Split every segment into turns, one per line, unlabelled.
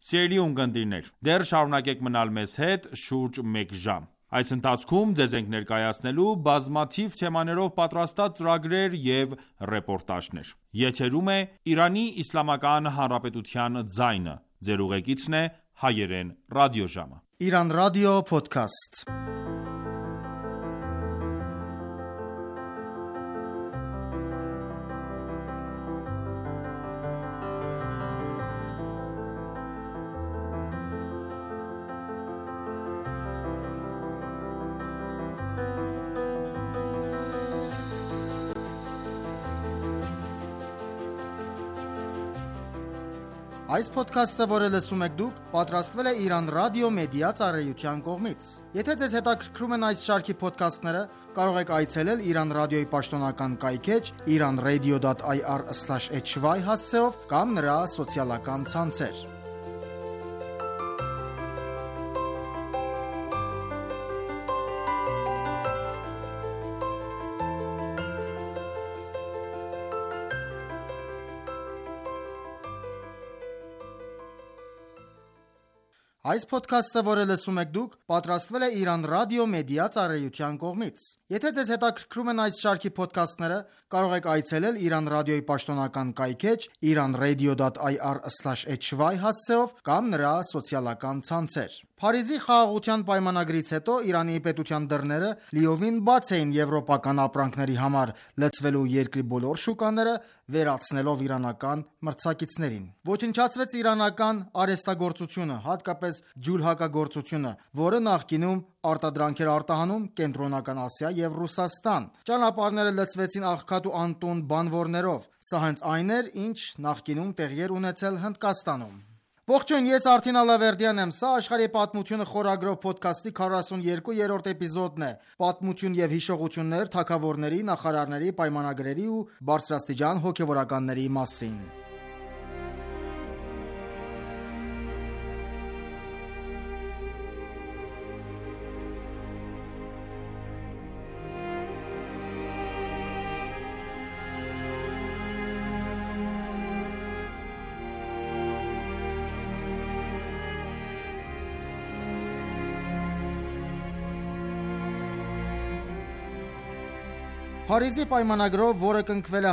Սիրելի ունկնդիրներ, դեռ շարունակեք մնալ մեզ հետ շուրջ 1 ժամ։ Այս ընթացքում ձեզ ենք ներկայացնելու բազմաթիվ թեմաներով պատրաստած ծրագրեր և ռեպորտաժներ։ Եթերում է Իրանի Իսլամական Հանրապետության ձայնը։ Ձեր ուղեկիցն է Հայերեն ռադիոժամը։
Իրանական ռադիո փոդքասթ։ Այս փոդքասթը, որը լսում եք դուք, պատրաստվել է Իրանական ռադիո մեդիա ծառայության կողմից։ Եթե ձեզ հետաքրքրում են այս շարքի փոդքասթները, կարող եք այցելել Իրանական ռադիոյի պաշտոնական կայքէջ iranradio.ir/hy հասցեով կամ նրա սոցիալական ցանցեր։ Այս փոդքասթը, որը լսում եք դուք, պատրաստվել է Իրանական ռադիո մեդիա ծառայության կողմից։ Եթե ձեզ հետաքրքրում են այս շարքի փոդքասթները, կարող եք այցելել Իրանական ռադիոյի պաշտոնական կայքէջ iranradio.ir/hy հասցեով կամ նրա սոցիալական ցանցեր։ Փարիզի խաղաղության պայմանագրից հետո Իրանի պետության դռները լիովին բաց էին եվրոպական ապրանքների համար, լցվելու երկրի բոլոր շուկաները, վերացնելով իրանական մրցակիցներին։ Ոչնչացվեց իրանական արհեստագործությունը, հատկապես ջուլհակագործությունը, որը նախկինում արտադրանք էր արտահանում Կենտրոնական Ասիա և Ռուսաստան։ Ճանապարհները լցվեցին աղքատ ու անտուն բանվորներով։ Սա հենց այն էր, ինչ նախկինում տեղի էր ունեցել Հնդկաստանում։ Ողջույն, ես Արթին Ալավերդյանն եմ, սա աշխարհի պատմությունը խորագրով փոդքասթի 42-րդ էպիզոդն է։ Պատմություն և հիշողություններ թագավորների, նախարարների, պայմանագրերի ու բարձրաստիճան հոգևորականների մասին։ Փարիզի պայմանագրով, որը կնքվել է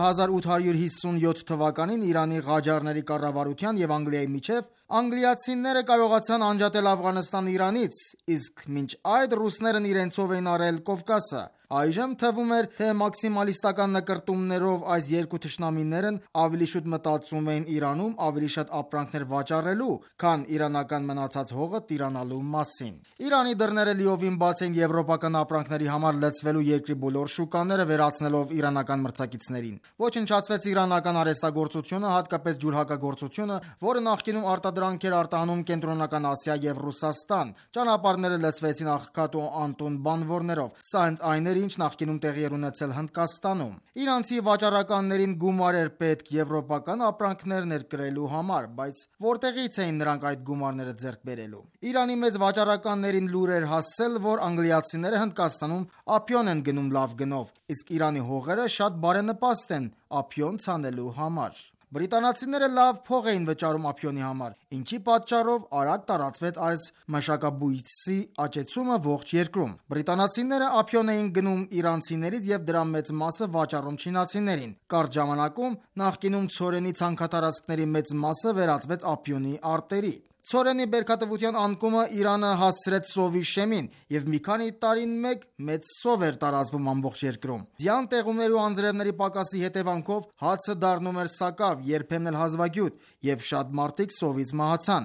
1857 թվականին Իրանի ղաջարների կառավարության և Անգլիայի միջև, անգլիացիները կարողացան անջատել Աֆղանստանը Իրանից, իսկ մինչ այդ ռուսներն իրենցով էին առել Կովկասը։ Այժմ թվում էր, թե մաքսիմալիստական նկրտումներով այս երկու թշնամիներն ավելի շուտ մտածում էին Իրանում ավելի շատ ապրանքներ վաճառելու, քան իրանական մնացած հողը տիրանալու մասին։ Իրանի դռները լիովին բաց էին եվրոպական ապրանքների համար, լցվելու երկրի բոլոր շուկաները, վերացնելով իրանական մրցակիցներին։ Ոչնչացվեց իրանական արհեստագործությունը, հատկապես ջուլհակագործությունը, որը նախկինում արտադրանք էր արտահանում Կենտրոնական Ասիա և Ռուսաստան։ Ճանապարհները լցվեցին աղքատ ու անտուն բանվորներով։ Սա հենց այն էր, ինչ նախկինում տեղի էր ունեցել Հնդկաստանում։ Իրանցի վաճառականներին գումար էր պետք եվրոպական ապրանքներ ներկրելու համար, բայց որտեղից էին նրանք այդ գումարները ձեռք բերելու։ Իրանի մեծ վաճառականներին լուր էր հասել, որ անգլիացիները Հնդկաստանում ափիոն են գնում լավ գնով, իսկ Իրանի հողերը շատ բարենպաստ են ափիոն ցանելու համար։ Բրիտանացիները լավ փող էին վճարում ափիոնի համար, ինչի պատճառով արագ տարածվեց այս մշակաբույսի աճեցումը ողջ երկրում։ Բրիտանացիները ափիոն էին գնում իրանցիներից և դրա մեծ մասը վաճառում չինացիներին։ Կարճ ժամանակում նախկինում ցորենի ցանքատարածքների մեծ մասը վերածվեց ափիոնի արտերի։ Ցորենի բերքատվության անկումը Իրանը հասցրեց սովի շեմին, և մի քանի տարին մեծ սով էր տարածվում ամբողջ երկրում։ Ձյան տեղումների ու անձրևների պակասի հետևանքով հացը դառնում էր սակավ, երբեմն էլ հազվագյուտ, և շատ մարդիկ սովից մահացան։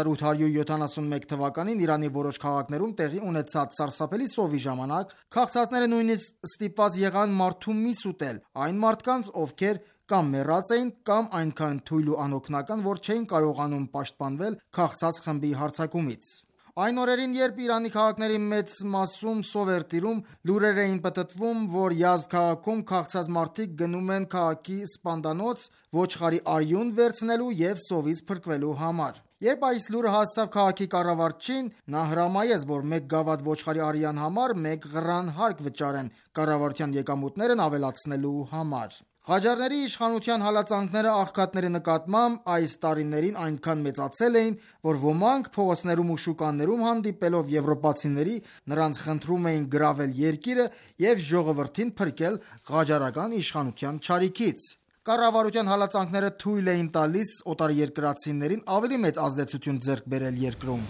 1871 թվականին Իրանի որոշ քաղաքներում տեղի ունեցած սարսափելի սովի ժամանակ քաղցածները նույնիսկ ստիպված եղան մարդու միս ուտել, այն մարդկանց, ովքեր կամ մեռած էին, կամ այնքան թույլ ու անօգնական, որ չէին կարողանում պաշտպանվել քաղցած խմբի հարձակումից։ Այն օրերին, երբ Իրանի քաղաքների մեծ մասում սով էր տիրում, լուրեր էին պտտվում, որ Յազդ քաղաքում քաղցած մարդիկ գնում են քաղաքի սպանդանոց ոչխարի արյուն վերցնելու և սովից փրկվելու համար։ Երբ այս լուրը հասավ քաղաքի կառավարչին, նա հրամայեց, որ 1 գավաթ ոչխարի արյան համար 1 ղռան հարկ վճարեն կառավարության եկամուտներն ավելացնելու համար։ Ղաջարների իշխանության հալածանքները աղքատների նկատմամբ այս տարիներին այնքան մեծացել էին, որ ոմանք փողոցներում ու շուկաներում հանդիպելով եվրոպացիների նրանց խնդրում էին գրավել երկիրը և ժողովրդին փրկել ղաջարական իշխանության չարիքից։ Կառավարության հալածանքները թույլ էին տալիս օտարերկրացիներին ավելի մեծ ազդեցություն ձեռք բերել երկրում։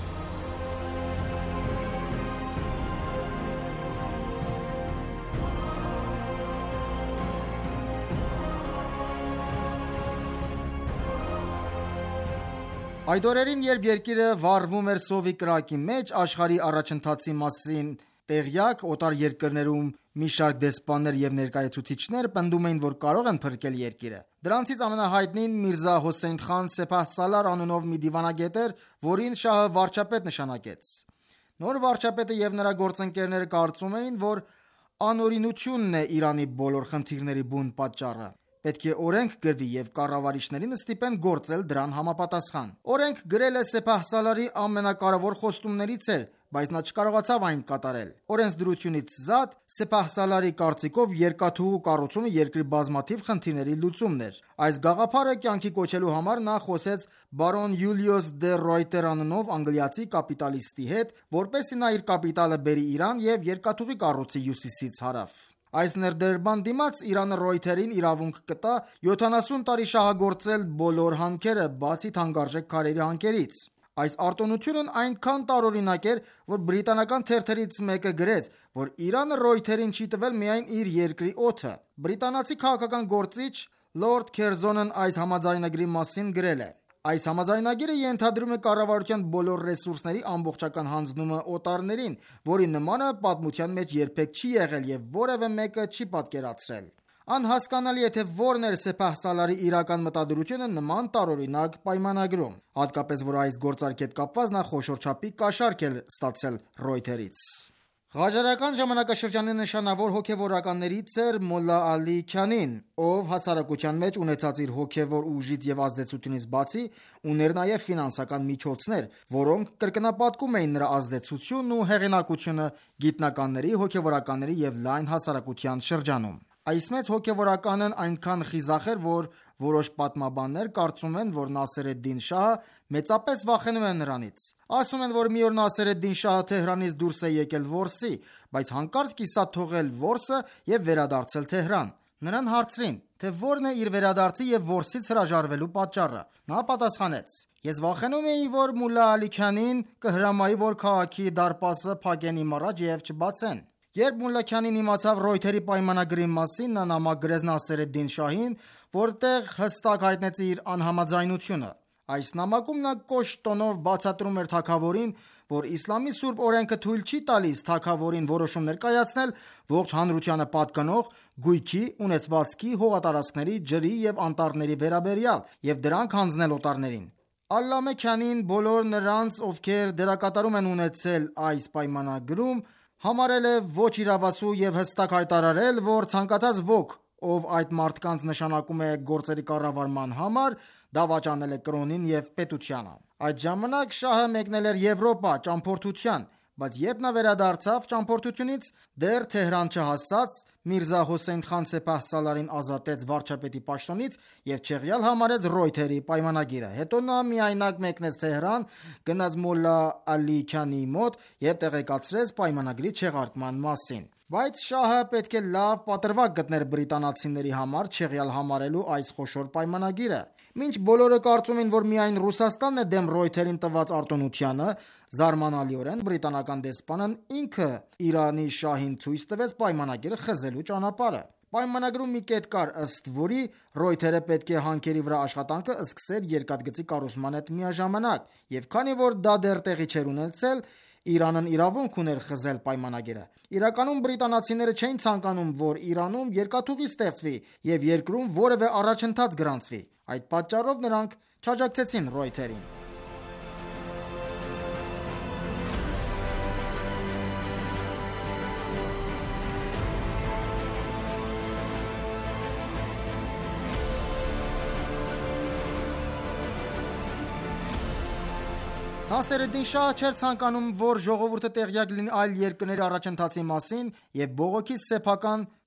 Այդ օրերին, երբ երկիրը վառվում էր սովի կրակի մեջ, աշխարհի առաջընթացի մասին տեղյակ օտար երկրներում մի շարք դեսպաններ և ներկայացուցիչներ պնդում էին, որ կարող են փրկել երկիրը։ Դրանցից ամենահայտնին Միրզա Հոսեյն Խան Սեփահսալար անունով մի դիվանագետ էր, որին շահը վարչապետ նշանակեց։ Նոր վարչապետը և նրա գործընկերները կարծում էին, որ անօրինությունն է Իրանի բոլոր խնդիրների բուն պատճառը։ Պետք է օրենք գրվի և կառավարիչներին ստիպեն գործել դրան համապատասխան։ Օրենք գրել է Սեփահսալարի ամենակարևոր խոստումներից էր, բայց նա չկարողացավ այն կատարել։ Օրենսդրությունից զատ Սեփահսալարի կարծիքով երկաթուղու կառուցումը երկրի բազմաթիվ խնդիրների լուծումն էր։ Այս գաղափարը կյանքի կոչելու համար նա խոսեց բարոն Յուլիուս դե Ռոյտեր անունով անգլիացի կապիտալիստի հետ, որպեսզի նա իր կապիտալը բերի Իրան և երկաթուղի կառուցի հյուսիսից հարավ։ Այս ներդրման դիմաց Իրանը Ռոյթերին իրավունք կտա 70 տարի շահագործել բոլոր հանքերը, բացի թանկարժեք քարերի հանքերից։ Այս արտոնությունն այնքան տարօրինակ էր, որ բրիտանական թերթերից մեկը գրեց, որ Իրանը Ռոյթերին չի տվել միայն իր երկրի օդը։ Բրիտանացի քաղաքական գործիչ Լորդ Քերզոնն այս համաձայնագրի մասին գրել է. Այս համաձայնագիրը ենթադրում է կառավարության բոլոր ռեսուրսների ամբողջական հանձնումը օտարներին, որի նմանը պատմության մեջ երբեք չի եղել և որևէ մեկը չի պատկերացրել։ Անհասկանալի է, թե որն էր Սեփահսալարի իրական մտադրությունը նման տարօրինակ պայմանագրում, հատկապես որ այս գործարքի հետ կապված նա խոշոր չափի կաշառք էր ստացել Ռոյթերից։ Ղաջարական ժամանակաշրջանի նշանավոր հոգևորականներից էր Մոլլա Ալի Քանին, ով հասարակության մեջ ունեցած իր հոգևոր ուժից և ազդեցությունից բացի ուներ նաև ֆինանսական միջոցներ, որոնք կրկնապատկում էին նրա ազդեցությունն ու հեղինակությունը գիտնականների, հոգևորականների և լայն հասարակության շրջանում։ Այս մեծ հոգևորականն այնքան խիզախ էր, որ որոշ պատմաբաններ կարծում են, որ Նասեր էդ-Դին շահը մեծապես վախենում է նրանից։ Ասում են, որ մի օր Նասեր էդ-Դին շահը Թեհրանից դուրս է եկել որսի, բայց հանկարծ կիսատ թողել որսը և վերադարձել Թեհրան։ Նրան հարցրին, թե որն է իր վերադարձի և որսից հրաժարվելու պատճառը։ Նա պատասխանեց. Ես վախենում էի, որ Մոլլա Ալի Քանին կհրամայի, որ քաղաքի դարպասը փակեն իմ առաջ և չբացեն։ Երբ Մոլլա Քանին իմացավ Ռոյթերի պայմանագրի մասին, նա նամակ գրեց Նասեր էդ-Դին շահին, որտեղ հստակ հայտնեց իր անհամաձայնությունը։ Այս նամակում նա կոշտ տոնով բացատրում էր թագավորին, որ իսլամի սուրբ օրենքը թույլ չի տալիս թագավորին որոշումներ կայացնել ողջ հանրությանը պատկանող գույքի, ունեցվածքի, հողատարածքների, ջրի և անտառների վերաբերյալ և դրանք հանձնել օտարներին։ Ալլամե Քանին բոլոր նրանց, ովքեր դերակատարում են ունեցել այս պայմանագրում, համարել է ոչ իրավասու և հստակ հայտարարել, որ ցանկացած ոք, ով այդ մարդկանց նշանակում է գործերի կառավարման համար, դավաճանել է կրոնին և պետությանը։ Այդ ժամանակ շահը մեկնել էր Եվրոպա ճամփորդության, բայց երբ նա վերադարձավ ճամփորդությունից, դեռ Թեհրան չհասած, Միրզա Հոսեյն Խան Սեփահսալարին ազատեց վարչապետի պաշտոնից և չեղյալ համարեց Ռոյթերի պայմանագիրը։ Հետո նա միայնակ մեկնեց Թեհրան, գնաց Մոլլա Ալի Քանիի մոտ և տեղեկացրեց պայմանագրի չեղարկման մասին։ Բայց շահը պետք է լավ պատրվակ գտներ բրիտանացիների համար չեղյալ համարելու այս խոշոր պայմանագիրը։ Մինչ բոլորը կարծում էին, որ միայն Ռուսաստանն է դեմ Ռոյթերին տված արտոնությանը, զարմանալիորեն բրիտանական դեսպանն ինքը Իրանի շահին ցույց տվեց պայմանագիրը խզելու ճանապարհը։ Պայմանագրում մի կետ կար, ըստ որի Ռոյթերը պետք է հանքերի վրա աշխատանքը սկսեր երկաթգծի կառուցման հետ միաժամանակ, և քանի որ դա դեռ տեղի չէր ունեցել, Իրանն իրավունք ուներ խզել պայմանագիրը։ Իրականում բրիտանացիները չէին ցանկանում, որ Իրանում երկաթուղի ստեղծվի և երկրում որևէ առաջընթաց գրանցվի։ Այդ պատճառով նրանք չաջակցեցին Ռոյթերին։ Նասեր էդ-Դին շահը չէր ցանկանում, որ ժողովուրդը տեղյակ լինի այլ երկրների առաջընթացի մասին և բողոքի սեփական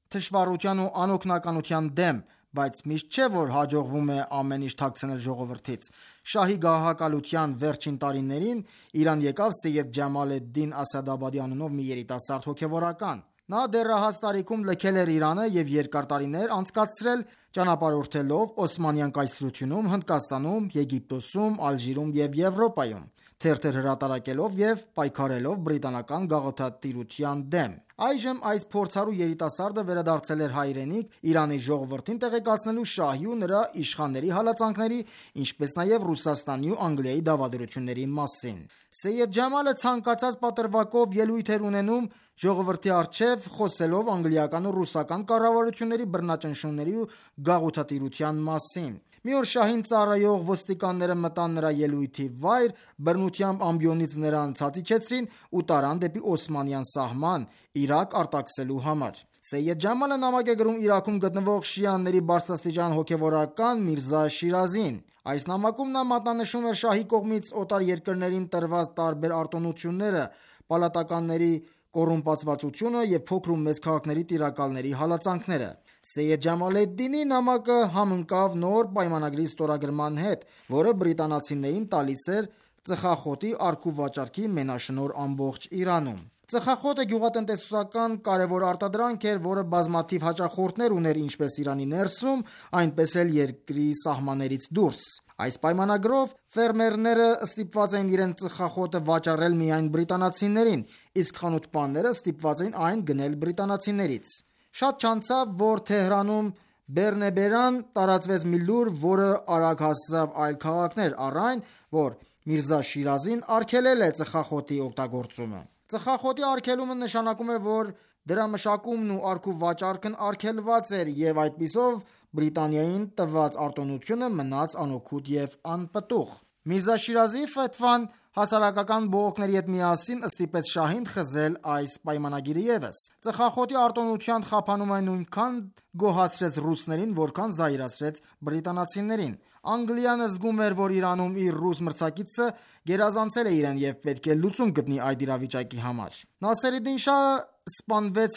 թշվառության ու անօգնականության դեմ, բայց միշտ չէ, որ հաջողվում է ամեն ինչ թաքցնել ժողովրդից։ Շահի գահակալության վերջին տարիներին Իրան եկավ Սեյեդ Ջամալ ալ-Դին Ասադաբադի անունով մի երիտասարդ հոգևորական։ Նա դեռահաս տարիքում լքել էր Իրանը եւ երկար տարիներ անցկացրել ճանապարհորդելով Օսմանյան կայսրությունում, Հնդկաստանում, Եգիպտոսում, Ալժիրում եւ Եվրոպայում, թերթեր հրատարակելով եւ պայքարելով բրիտանական գաղութատիրության դեմ։ Այժմ այս փորձառու երիտասարդը վերադարձել էր հայրենիք Իրանի ժողովրդին տեղեկացնելու շահի ու նրա իշխանների հալածանքների, ինչպես նաև Ռուսաստանի ու Անգլիայի դավադրությունների մասին։ Սեյեդ Ջամալը ցանկացած պատրվակով ելույթ էր ունենում ժողովրդի առջև, խոսելով անգլիական ու ռուսական կառավարությունների բռնաճնշումների ու գաղութատիրության մասին։ Մի օր շահին ծառայող ոստիկանները մտան նրա ելույթի վայր, բռնությամբ ամբիոնից նրան ցածիչեցրին ու տարան դեպի Օսմանյան սահման Իրաք արտաքսելու համար։ Սեյեդ Ջամալը նամակ է գրում Իրաքում գտնվող շիաների բարձրաստիճան հոգևորական Միրզա Շիրազին։ Այս նամակում նա մատնանշում էր շահի կողմից օտար երկրներին տրված տարբեր արտոնությունները, պալատականների կոռումպացվածությունը եւ փոքր ու մեծ քաղաքների տիրակալների հալածանքները։ Սեյեդ Ջամալ ալ-Դինի նամակը համընկավ նոր պայմանագրի ստորագրման հետ, որը բրիտանացիներին տալիս էր ծխախոտի առք ու վաճառքի մենաշնորհ ամբողջ Իրանում։ Ծխախոտը գյուղատնտեսական կարևոր արտադրանք էր, որը բազմաթիվ հաճախորդներ ուներ ինչպես Իրանի ներսում, այնպես էլ երկրի սահմաններից դուրս։ Այս պայմանագրով ֆերմերները ստիպված էին իրենց ծխախոտը վաճառել միայն բրիտանացիներին, իսկ խանութպանները ստիպված էին այն գնել բրիտանացիներից։ Շատ չանցավ, որ Թեհրանում բեռնեբերան տարածվեց մի լուր, որը արագ հասավ այլ քաղաքներ, առ այն, որ Միրզա Շիրազին արգելել է ծխախոտի օգտագործումը։ Ծխախոտի արգելումը նշանակում է, որ դրա մշակումն ու առք ու վաճառքն արգելված էր եւ այդպիսով Բրիտանիային տված արտոնությունը մնաց անօգուտ եւ անպտուղ։ Միրզա Շիրազի ֆեթվան հասարակական բողոքների հետ միասին ստիպեց շահին խզել այս պայմանագիրը ևս։ Ծխախոտի արտոնության խափանումը նույնքան գոհացրեց ռուսներին, որքան զայրացրեց բրիտանացիներին։ Անգլիան զգում էր, որ Իրանում իր ռուս մրցակիցը գերազանցել է իրեն եւ պետք է լուծում գտնի այդ իրավիճակի համար։ Նասերեդին շահը սպանվեց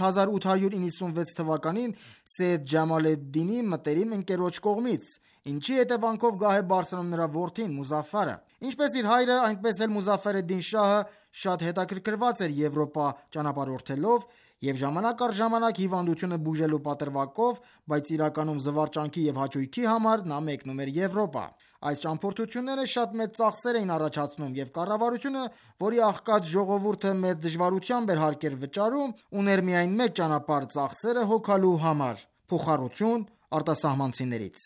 1896 թվականին Սեյեդ Ջամալ ալ-Դինի մտերիմ ընկերոջ կողմից, ինչի հետևանքով գահ է բարձրանում նրա որդին Մուզաֆարը։ Ինչպես իր հայրը, այնպես էլ Մուզաֆար ալ-Դին շահը շատ հետաքրքրված էր Եվրոպա ճանապարհորդելով եւ ժամանակ առ ժամանակ հիվանդությունը բուժելու պատրվակով, բայց իրականում զվարճանքի եւ հաճույքի համար նա մեկնում էր Եվրոպա։ Այս ճամփորդությունները շատ մեծ ծախսեր էին առաջացնում եւ կառավարությունը, որի աղքատ ժողովուրդը մեծ դժվարությամբ էր հարկեր վճարում, ուներ միայն մեկ ճանապարհ ծախսերը հոգալու համար՝ փոխառություն արտասահմանցիներից։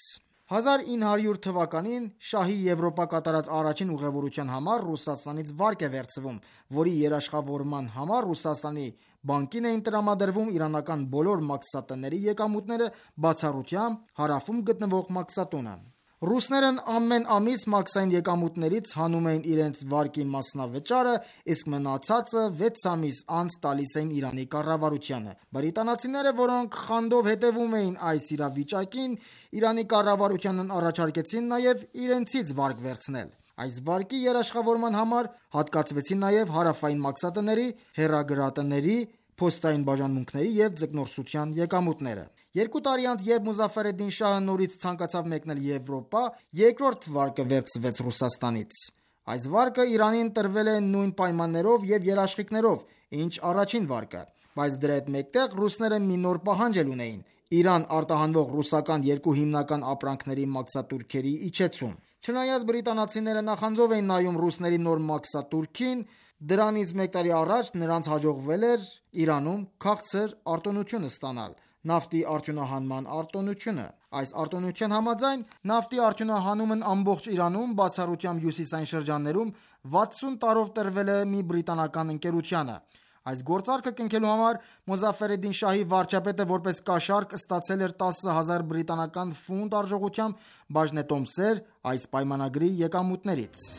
1900 թվականին շահի Եվրոպա կատարած առաջին ուղևորության համար Ռուսաստանից վարկ է վերցվում, որի երաշխավորման համար Ռուսաստանի բանկին էին տրամադրվում իրանական բոլոր մաքսատների եկամուտները, բացառությամբ հարավում գտնվող մաքսատունը։ Ռուսներն ամեն ամիս մաքսային եկամուտներից հանում էին իրենց վարկի մասնավճարը, իսկ մնացածը 6 ամիս անց տալիս էին Իրանի կառավարությանը։ Բրիտանացիները, որոնք խանդով հետևում էին այս իրավիճակին, Իրանի կառավարությանն առաջարկեցին նաև իրենցից վարկ վերցնել։ Այս վարկի երաշխավորման համար հատկացվեցին նաև հարավային մաքսատների, հեռագրատների, փոստային բաժանմունքների եւ ձկնորսության եկամուտները։ 2 տարի անց, երբ Մուզաֆար ալ-Դին շահը նորից ցանկացավ մեկնել Եվրոպա, երկրորդ վարկը վերցվեց Ռուսաստանից։ Այս վարկը Իրանին տրվել է նույն պայմաններով եւ երաշխիքներով, ինչ առաջին վարկը, բայց դրա հետ մեկտեղ ռուսները մի նոր պահանջ ունեին՝ Իրան արտահանվող ռուսական երկու հիմնական ապրանքների մաքսատուրքերի իջեցում։ Չնայած բրիտանացիները նախանձով էին նայում ռուսների նոր մաքսատուրքին, դրանից մեկ տարի առաջ նրանց հաջողվել էր Իրանում քաղցր արտոնություն ստանալ՝ նավթի արդյունահանման արտոնությունը։ Այս արտոնության համաձայն նավթի արդյունահանումն ամբողջ Իրանում, բացառությամբ հյուսիսային շրջաններում 60 տարով տրվել է մի բրիտանական ընկերությանը։ Այս գործարքը կնքելու համար Մուզաֆար ալ-Դին շահի վարչապետը որպես կաշառք ստացել էր 10,000 բրիտանական ֆունտ արժողությամբ բաժնետոմսեր այս պայմանագրի եկամուտներից։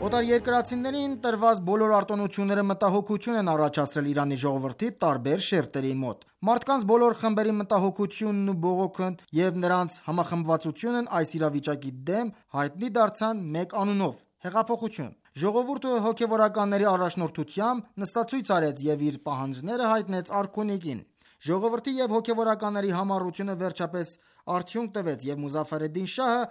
Օտարերկրացիներին տրված բոլոր արտոնությունները մտահոգություն են առաջացրել Իրանի ժողովրդի տարբեր շերտերի մոտ։ Մարդկանց բոլոր խմբերի մտահոգությունն ու բողոքն եւ նրանց համախմբվածությունն այս իրավիճակի դեմ հայտնի դարձան մեկ անունով՝ հեղափոխություն։ Ժողովուրդը հոգևորականների առաջնորդությամբ նստացույց արեց եւ իր պահանջները հայտնեց արքունիքին։ Ժողովրդի եւ հոգևորականների համառությունը վերջապես արդյունք տվեց եւ Մուզաֆար-էդ-Դին շահը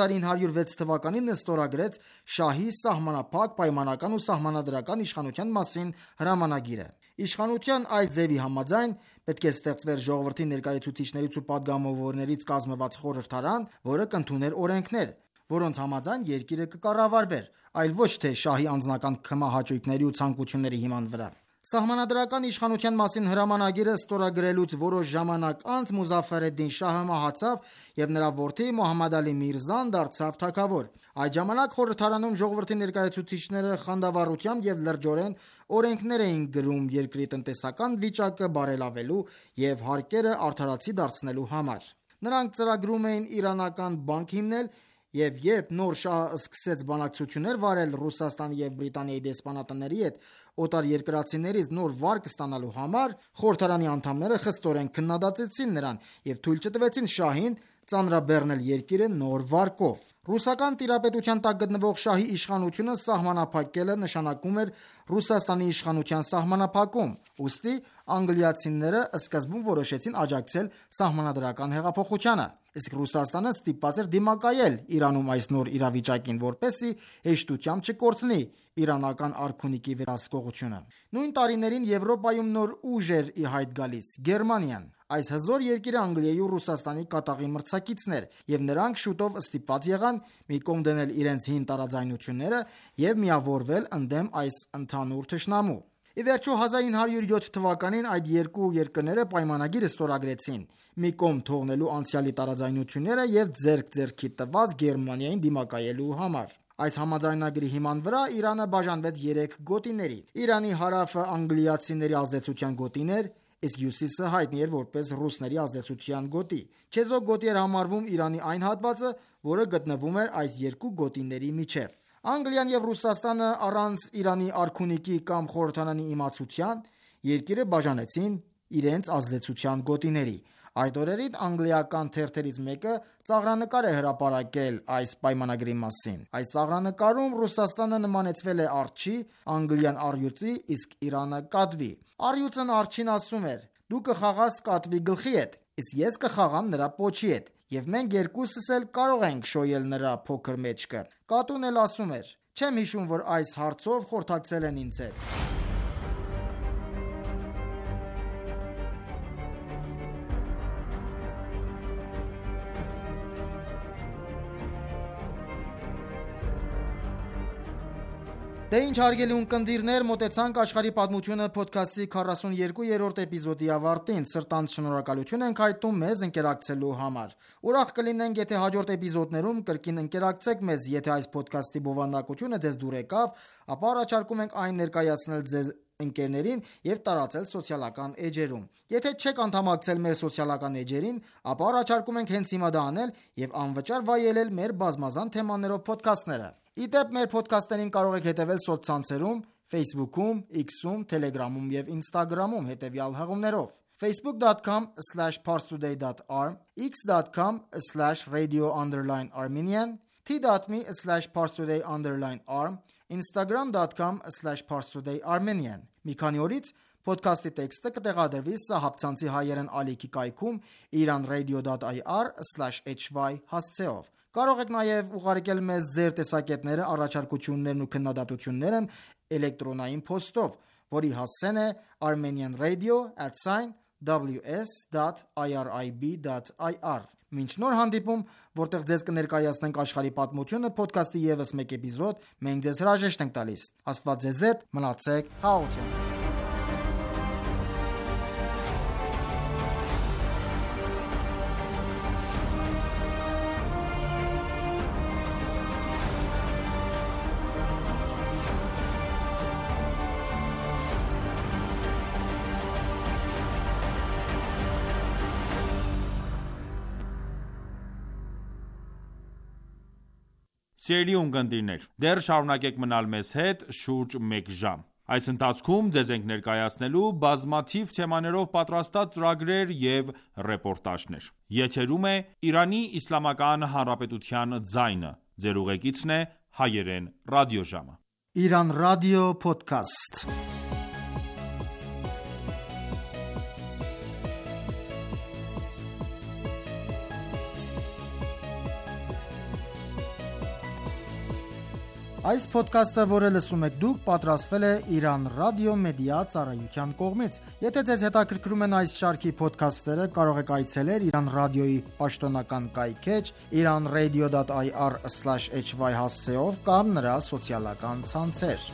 1906 թվականին ստորագրեց շահի սահմանափակ, պայմանական ու սահմանադրական իշխանության մասին հրամանագիրը։ Իշխանության այս ձևի համաձայն պետք է ստեղծվեր ժողովրդի ներկայացուցիչներից ու падգամավորներից կազմված խորհրդարան, որը կընդուներ օրենքներ, որոնց համաձայն երկիրը կկառավարվեր, այլ ոչ թե շահի անձնական քմահաճույքների ու ցանկությունների հիման վրա։ Սահմանադրական իշխանության մասին հրամանագիրը ստորագրելուց որոշ ժամանակ անց Մուզաֆար-էդ-Դին շահը մահացավ եւ նրա որդի Մոհամմադ Ալի Միրզան դարձավ թագավոր։ Այդ ժամանակ խորհրդարանում ժողովրդի ներկայացուցիչները խանդավառությամբ եւ լրջորեն օրենքներ էին գրում երկրի տնտեսական վիճակը բարելավելու եւ հարկերը արդարացի դարձնելու համար։ Նրանք ծրագրում էին իրանական բանկ հիմնել եւ երբ նոր շահը սկսեց բանակցություններ վարել Ռուսաստանի եւ Բրիտանիայի դեսպանատների հետ օտարերկրացիներից նոր վարկ ստանալու համար, խորհրդարանի անդամները խստորեն քննադատեցին նրան եւ թույլ չտվեցին շահին ծանրաբեռնել երկիրը նոր վարկով։ Ռուսական տիրապետության տակ գտնվող շահի իշխանությունը սահմանափակելը նշանակում էր Ռուսաստանի իշխանության սահմանափակում, ուստի անգլիացիները սկզբում որոշեցին աջակցել սահմանադրական հեղափոխությանը, իսկ Ռուսաստանը ստիպված էր դիմակայել Իրանում այս նոր իրավիճակին, որպեսզի հեշտությամբ չկորցնի իրանական արքունիքի վերահսկողությունը։ Նույն տարիներին Եվրոպայում նոր ուժ էր ի հայտ գալիս՝ Գերմանիան։ Այս հզոր երկիրը Անգլիայի ու Ռուսաստանի կատաղի մրցակիցն էր, եւ նրանք շուտով ստիպված եղան մի կողմ դնել իրենց հին տարաձայնությունները եւ միավորվել ընդդեմ այս ընդհանուր թշնամու։ Ի վերջո 1907 թվականին այդ երկու երկրները պայմանագիր ստորագրեցին՝ մի կողմ թողնելու անցյալի տարաձայնությունները եւ ձեռք-ձեռքի տված Գերմանիային դիմակայելու համար։ Այս համաձայնագրի հիման վրա Իրանը բաժանվեց 3 գոտիների։ Իրանի հարավը անգլիացիների ազդեցության գոտին էր, իսկ հյուսիսը հայտնի էր որպես ռուսների ազդեցության գոտի։ Չեզոք գոտի էր համարվում Իրանի այն հատվածը, որը գտնվում էր այս երկու գոտիների միջև։ Անգլիան եւ Ռուսաստանը առանց Իրանի արքունիքի կամ խորհրդարանի իմացության երկիրը բաժանեցին իրենց ազդեցության գոտիների։ Այդ օրերին անգլիական թերթերից մեկը ծաղրանկար է հրապարակել այս պայմանագրի մասին։ Այս ծաղրանկարում Ռուսաստանը նմանեցվել է արջի, Անգլիան առյուծի, իսկ Իրանը կատվի։ Առյուծն արջին ասում էր. «Դու կխաղաս կատվի գլխի հետ, իսկ ես կխաղամ նրա պոչի հետ, եւ մենք երկուսս էլ կարող ենք շոյել նրա փոքր մեջքը»։ Կատուն էլ ասում էր. «Չեմ հիշում, որ այս հարցով խորհրդակցել են ինձ հետ»։ Դե ինչ հարգելի ունկնդիրներ, մոտեցանք աշխարհի պատմությունը ոդքասթի 42-րդ էպիզոդի ավարտին։ Սրտանց շնորհակալություն ենք հայտնում մեզ ընկերակցելու համար։ Ուրախ կլինենք, եթե հաջորդ էպիզոդներում կրկին ընկերակցեք մեզ, եթե այս ոդքասթի բովանդակությունը ձեզ դուր եկավ, ապա առաջարկում ենք այն ներկայացնել ձեզ ընկերներին եւ տարածել սոցիալական էջերում։ Եթե չեք անդամակցել մեր սոցիալական էջերին, ապա առաջարկում ենք հենց հիմա դա անել եւ անվճար վայելել մեր բազմազան թեմաներով ոդքասթները։ Իդեպ մեր ոդքասթերին կարող եք հետևել սոցցանցերում, Facebook-ում, X-ում, Telegram-ում եւ Instagram-ում հետևյալ հղումներով. facebook.com/parstoday.arm, x.com/radio_armenian, t.me/parstoday_arm, instagram.com/parstoday_armenian։ Մի քանի օրից ոդքասթի տեքստը կտեղադրվի Սահաբցանցի հայերեն ալիքի կայքում iranradio.ir/hy հասցեով։ Կարող եք նաև ուղարկել մեզ ձեր տեսակետները, առաջարկություններն ու քննադատություններն էլեկտրոնային փոստով, որի հասցեն է armenianradio@ws.irib.ir։ Մինչ նոր հանդիպում, որտեղ ձեզ կներկայացնենք աշխարհի պատմությունը ոդքասթի եւս մեկ էպիզոդ, մենք ձեզ հրաժեշտ ենք տալիս։ Աստված ձեզ հետ, մնացեք խաղաղությամբ։
Սիրելի ունկնդիրներ, դեռ շարունակեք մնալ մեզ հետ շուրջ 1 ժամ։ Այս ընթացքում ձեզ ենք ներկայացնելու բազմաթիվ թեմաներով պատրաստած ծրագրեր և ռեպորտաժներ։ Եթերում է Իրանի Իսլամական Հանրապետության ձայնը։ Ձեր ուղեկիցն է Հայերեն ռադիոժամը։
Իրանական ռադիո փոդքասթ։ Այս փոդքասթը, որը լսում եք դուք, պատրաստվել է Իրանական ռադիո մեդիա ծառայության կողմից։ Եթե ձեզ հետաքրքրում են այս շարքի փոդքասթերը, կարող եք այցելել Իրանական ռադիոյի պաշտոնական կայքէջ iranradio.ir/hy հասցեով կամ նրա սոցիալական ցանցեր։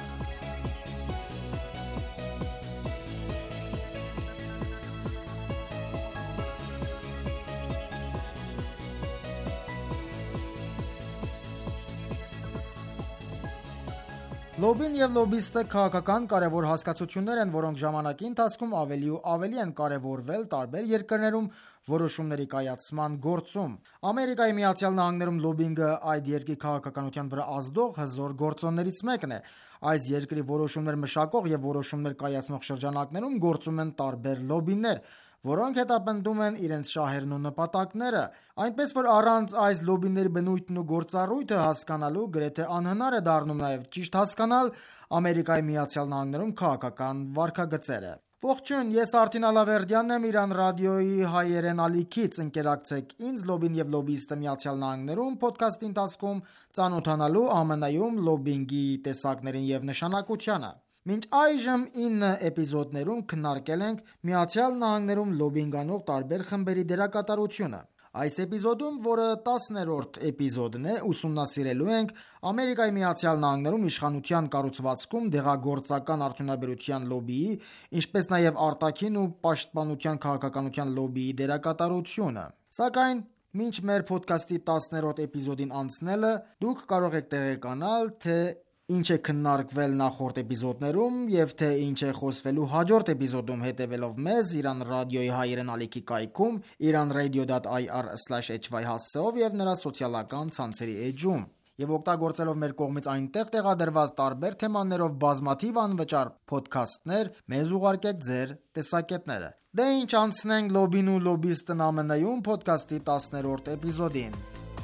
Լոբին և լոբիստը քաղաքական կարևոր հասկացություններ են, որոնք ժամանակի ընթացքում ավելի ու ավելի են կարևորվել տարբեր երկրներում որոշումների կայացման գործում։ Ամերիկայի Միացյալ Նահանգներում լոբինգը այդ երկրի քաղաքականության վրա ազդող հզոր գործոններից մեկն է։ Այս երկրի որոշումներ մշակող և որոշումներ կայացնող շրջանակներում գործում են տարբեր լոբիներ, որոնք հետապնդում են իրենց շահերն ու նպատակները, այնպես որ առանց այս լոբիների բնույթն ու գործառույթը հասկանալու գրեթե անհնար է դառնում նաև ճիշտ հասկանալ Ամերիկայի Միացյալ Նահանգներում քաղաքական վարքագծերը։ Ողջույն, ես Արթին Ալավերդյանն եմ Իրանական ռադիոյի հայերեն ալիքից, ընկերակցեք ինձ լոբին և լոբիստը Միացյալ Նահանգներում փոդքասթի ընթացքում ծանոթանալու ԱՄՆ-ում լոբինգի տեսակներին և նշանակությանը։ Մինչ այժմ 9 էպիզոդներում քննարկել ենք Միացյալ Նահանգներում լոբինգ անող տարբեր խմբերի դերակատարությունը։ Այս էպիզոդում, որը 10-րդ էպիզոդն է, ուսումնասիրելու ենք Ամերիկայի Միացյալ Նահանգներում իշխանության կառուցվածքում դեղագործական արդյունաբերության լոբիի, ինչպես նաև արտաքին ու պաշտպանության քաղաքականության լոբիի դերակատարությունը։ Սակայն մինչ մեր փոդքասթի 10-րդ էպիզոդին անցնելը, դուք կարող եք տեղեկանալ, թե ինչ է քննարկվել նախորդ էպիզոդներում և թե ինչ է խոսվելու հաջորդ էպիզոդում, հետևելով մեզ Իրանական ռադիոյի հայերեն ալիքի կայքում iranradio.ir/hy հասցեով և նրա սոցիալական ցանցերի էջում։ Եվ օգտագործելով մեր կողմից այնտեղ տեղադրված տարբեր թեմաներով բազմաթիվ անվճար փոդքասթներ, մեզ ուղարկեք ձեր տեսակետները։ Դե ինչ, անցնենք լոբին ու լոբիստն ԱՄՆ-ում փոդքասթի 10-րդ էպիզոդին։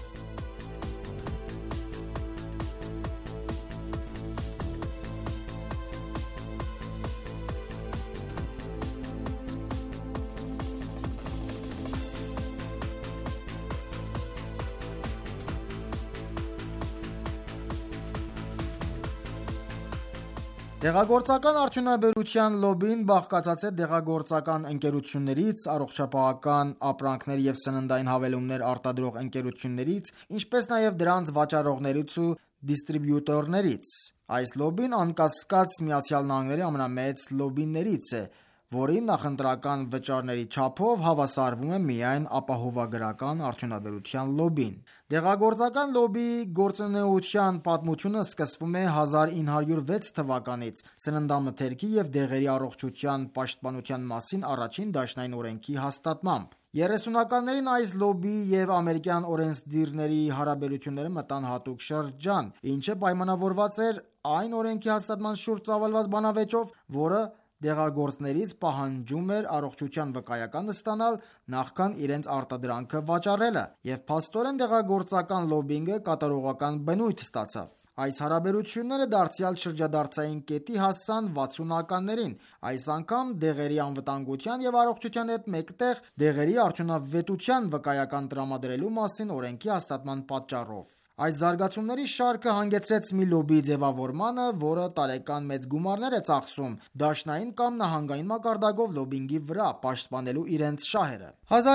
Դեղագործական արդյունաբերության լոբին բաղկացած է դեղագործական ընկերություններից, առողջապահական ապրանքներ և սննդային հավելումներ արտադրող ընկերություններից, ինչպես նաև դրանց վաճառողներից ու դիստրիբյուտորներից։ Այս լոբին անկասկած Միացյալ Նահանգների ամենամեծ լոբիներից է, որի նախընտրական վճարների չափով հավասարվում է միայն ապահովագրական արդյունաբերության լոբին։ Դեղագործական լոբիի գործունեության պատմությունը սկսվում է 1906 թվականից սննդամթերքի և դեղերի առողջության պաշտպանության մասին առաջին դաշնային օրենքի հաստատմամբ։ 30-ականներին այս լոբիի և ամերիկյան օրենսդիրների հարաբերությունները մտան հատուկ շրջան, ինչը պայմանավորված էր այն օրենքի հաստատման շուրջ ծավալված բանավեճով, որը դեղագործներից պահանջում էր առողջության վկայական ստանալ նախքան իրենց արտադրանքը վաճառելը, և փաստորեն դեղագործական լոբինգը կատարողական բնույթ ստացավ։ Այս հարաբերությունները դարձյալ շրջադարձային կետի հասան 60-ականներին, այս անգամ դեղերի անվտանգության և առողջության հետ մեկտեղ դեղերի արդյունավետության վկայական տրամադրելու մասին օրենքի հաստատման պատճառով։ Այս զարգացումների շարքը հանգեցրեց մի լոբիի ձևավորմանը, որը տարեկան մեծ գումարներ է ծախսում դաշնային կամ նահանգային մակարդակով լոբինգի վրա, պաշտպանելու իրենց շահերը։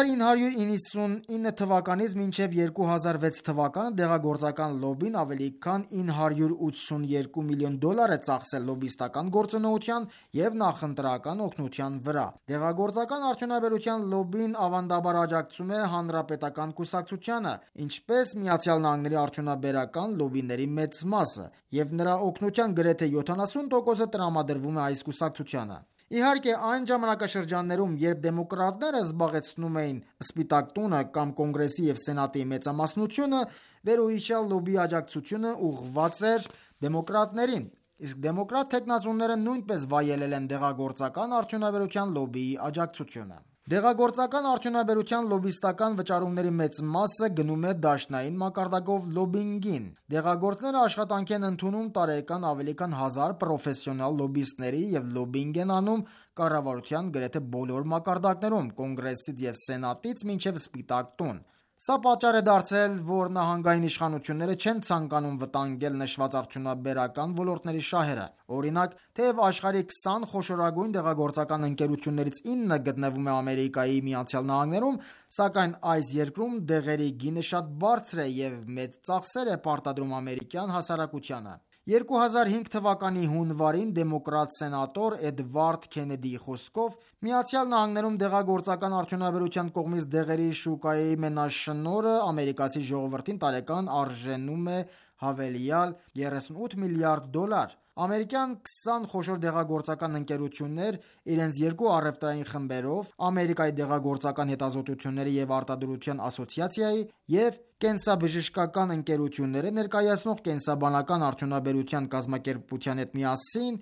1999 թվականից մինչև 2006 թվականը դեղագործական լոբին ավելի քան $982 միլիոն է ծախսել լոբիստական գործունեության և նախընտրական օգնության վրա։ Դեղագործական արդյունաբերության լոբին ավանդաբար աջակցում է հանրապետական կուսակցությանը, ինչպես Միացյալ Նահանգների արդյունաբերական լոբիների մեծ մասը, և նրա օգնության գրեթե 70%-ը տրամադրվում է այս կուսակցությանը։ Իհարկե, այն ժամանակաշրջաններում, երբ դեմոկրատները զբաղեցնում էին Սպիտակ տունը կամ Կոնգրեսի և Սենատի մեծամասնությունը, վերոհիշյալ լոբբիի աջակցությունը ուղղված էր դեմոկրատներին, իսկ դեմոկրատ թեկնածուները նույնպես վայելել են դեղագործական արդյունաբերության լոբբիի աջակցությունը։ Դեղագործական արդյունաբերության լոբբիստական վճարումների մեծ մասը գնում է դաշնային մակարդակով լոբբինգին։ Դեղագործները աշխատանքի են ընդունում տարեկան ավելի քան 1000 պրոֆեսիոնալ լոբբիստների և լոբբինգ են անում կառավարության գրեթե բոլոր մակարդակներում՝ Կոնգրեսից և Սենատից մինչև Սպիտակ տուն։ Սա պատճառ է դարձել, որ նահանգային իշխանությունները չեն ցանկանում վտանգել նշված արդյունաբերական ոլորտների շահերը։ Օրինակ, թեև աշխարհի 20 խոշորագույն դեղագործական ընկերություններից 9-ը գտնվում է Ամերիկայի Միացյալ Նահանգներում, սակայն այս երկրում դեղերի գինը շատ բարձր է և մեծ ծախսեր է պարտադրում ամերիկյան հասարակությանը։ 2005 թվականի հունվարին դեմոկրատ սենատոր Էդվարդ Քենեդիի խոսքով Միացյալ Նահանգներում դեղագործական արդյունաբերության կողմից դեղերի շուկայի մենաշնորհը ամերիկացի ժողովրդին տարեկան արժենում է հավելյալ $38 միլիարդ։ Ամերիկյան 20 խոշոր դեղագործական ընկերություններ իրենց երկու առևտրային խմբերով՝ Ամերիկայի դեղագործական հետազոտությունների և արտադրության ասոցիացիայի և կենսաբժշկական ընկերությունները ներկայացնող կենսաբանական արդյունաբերության կազմակերպության հետ միասին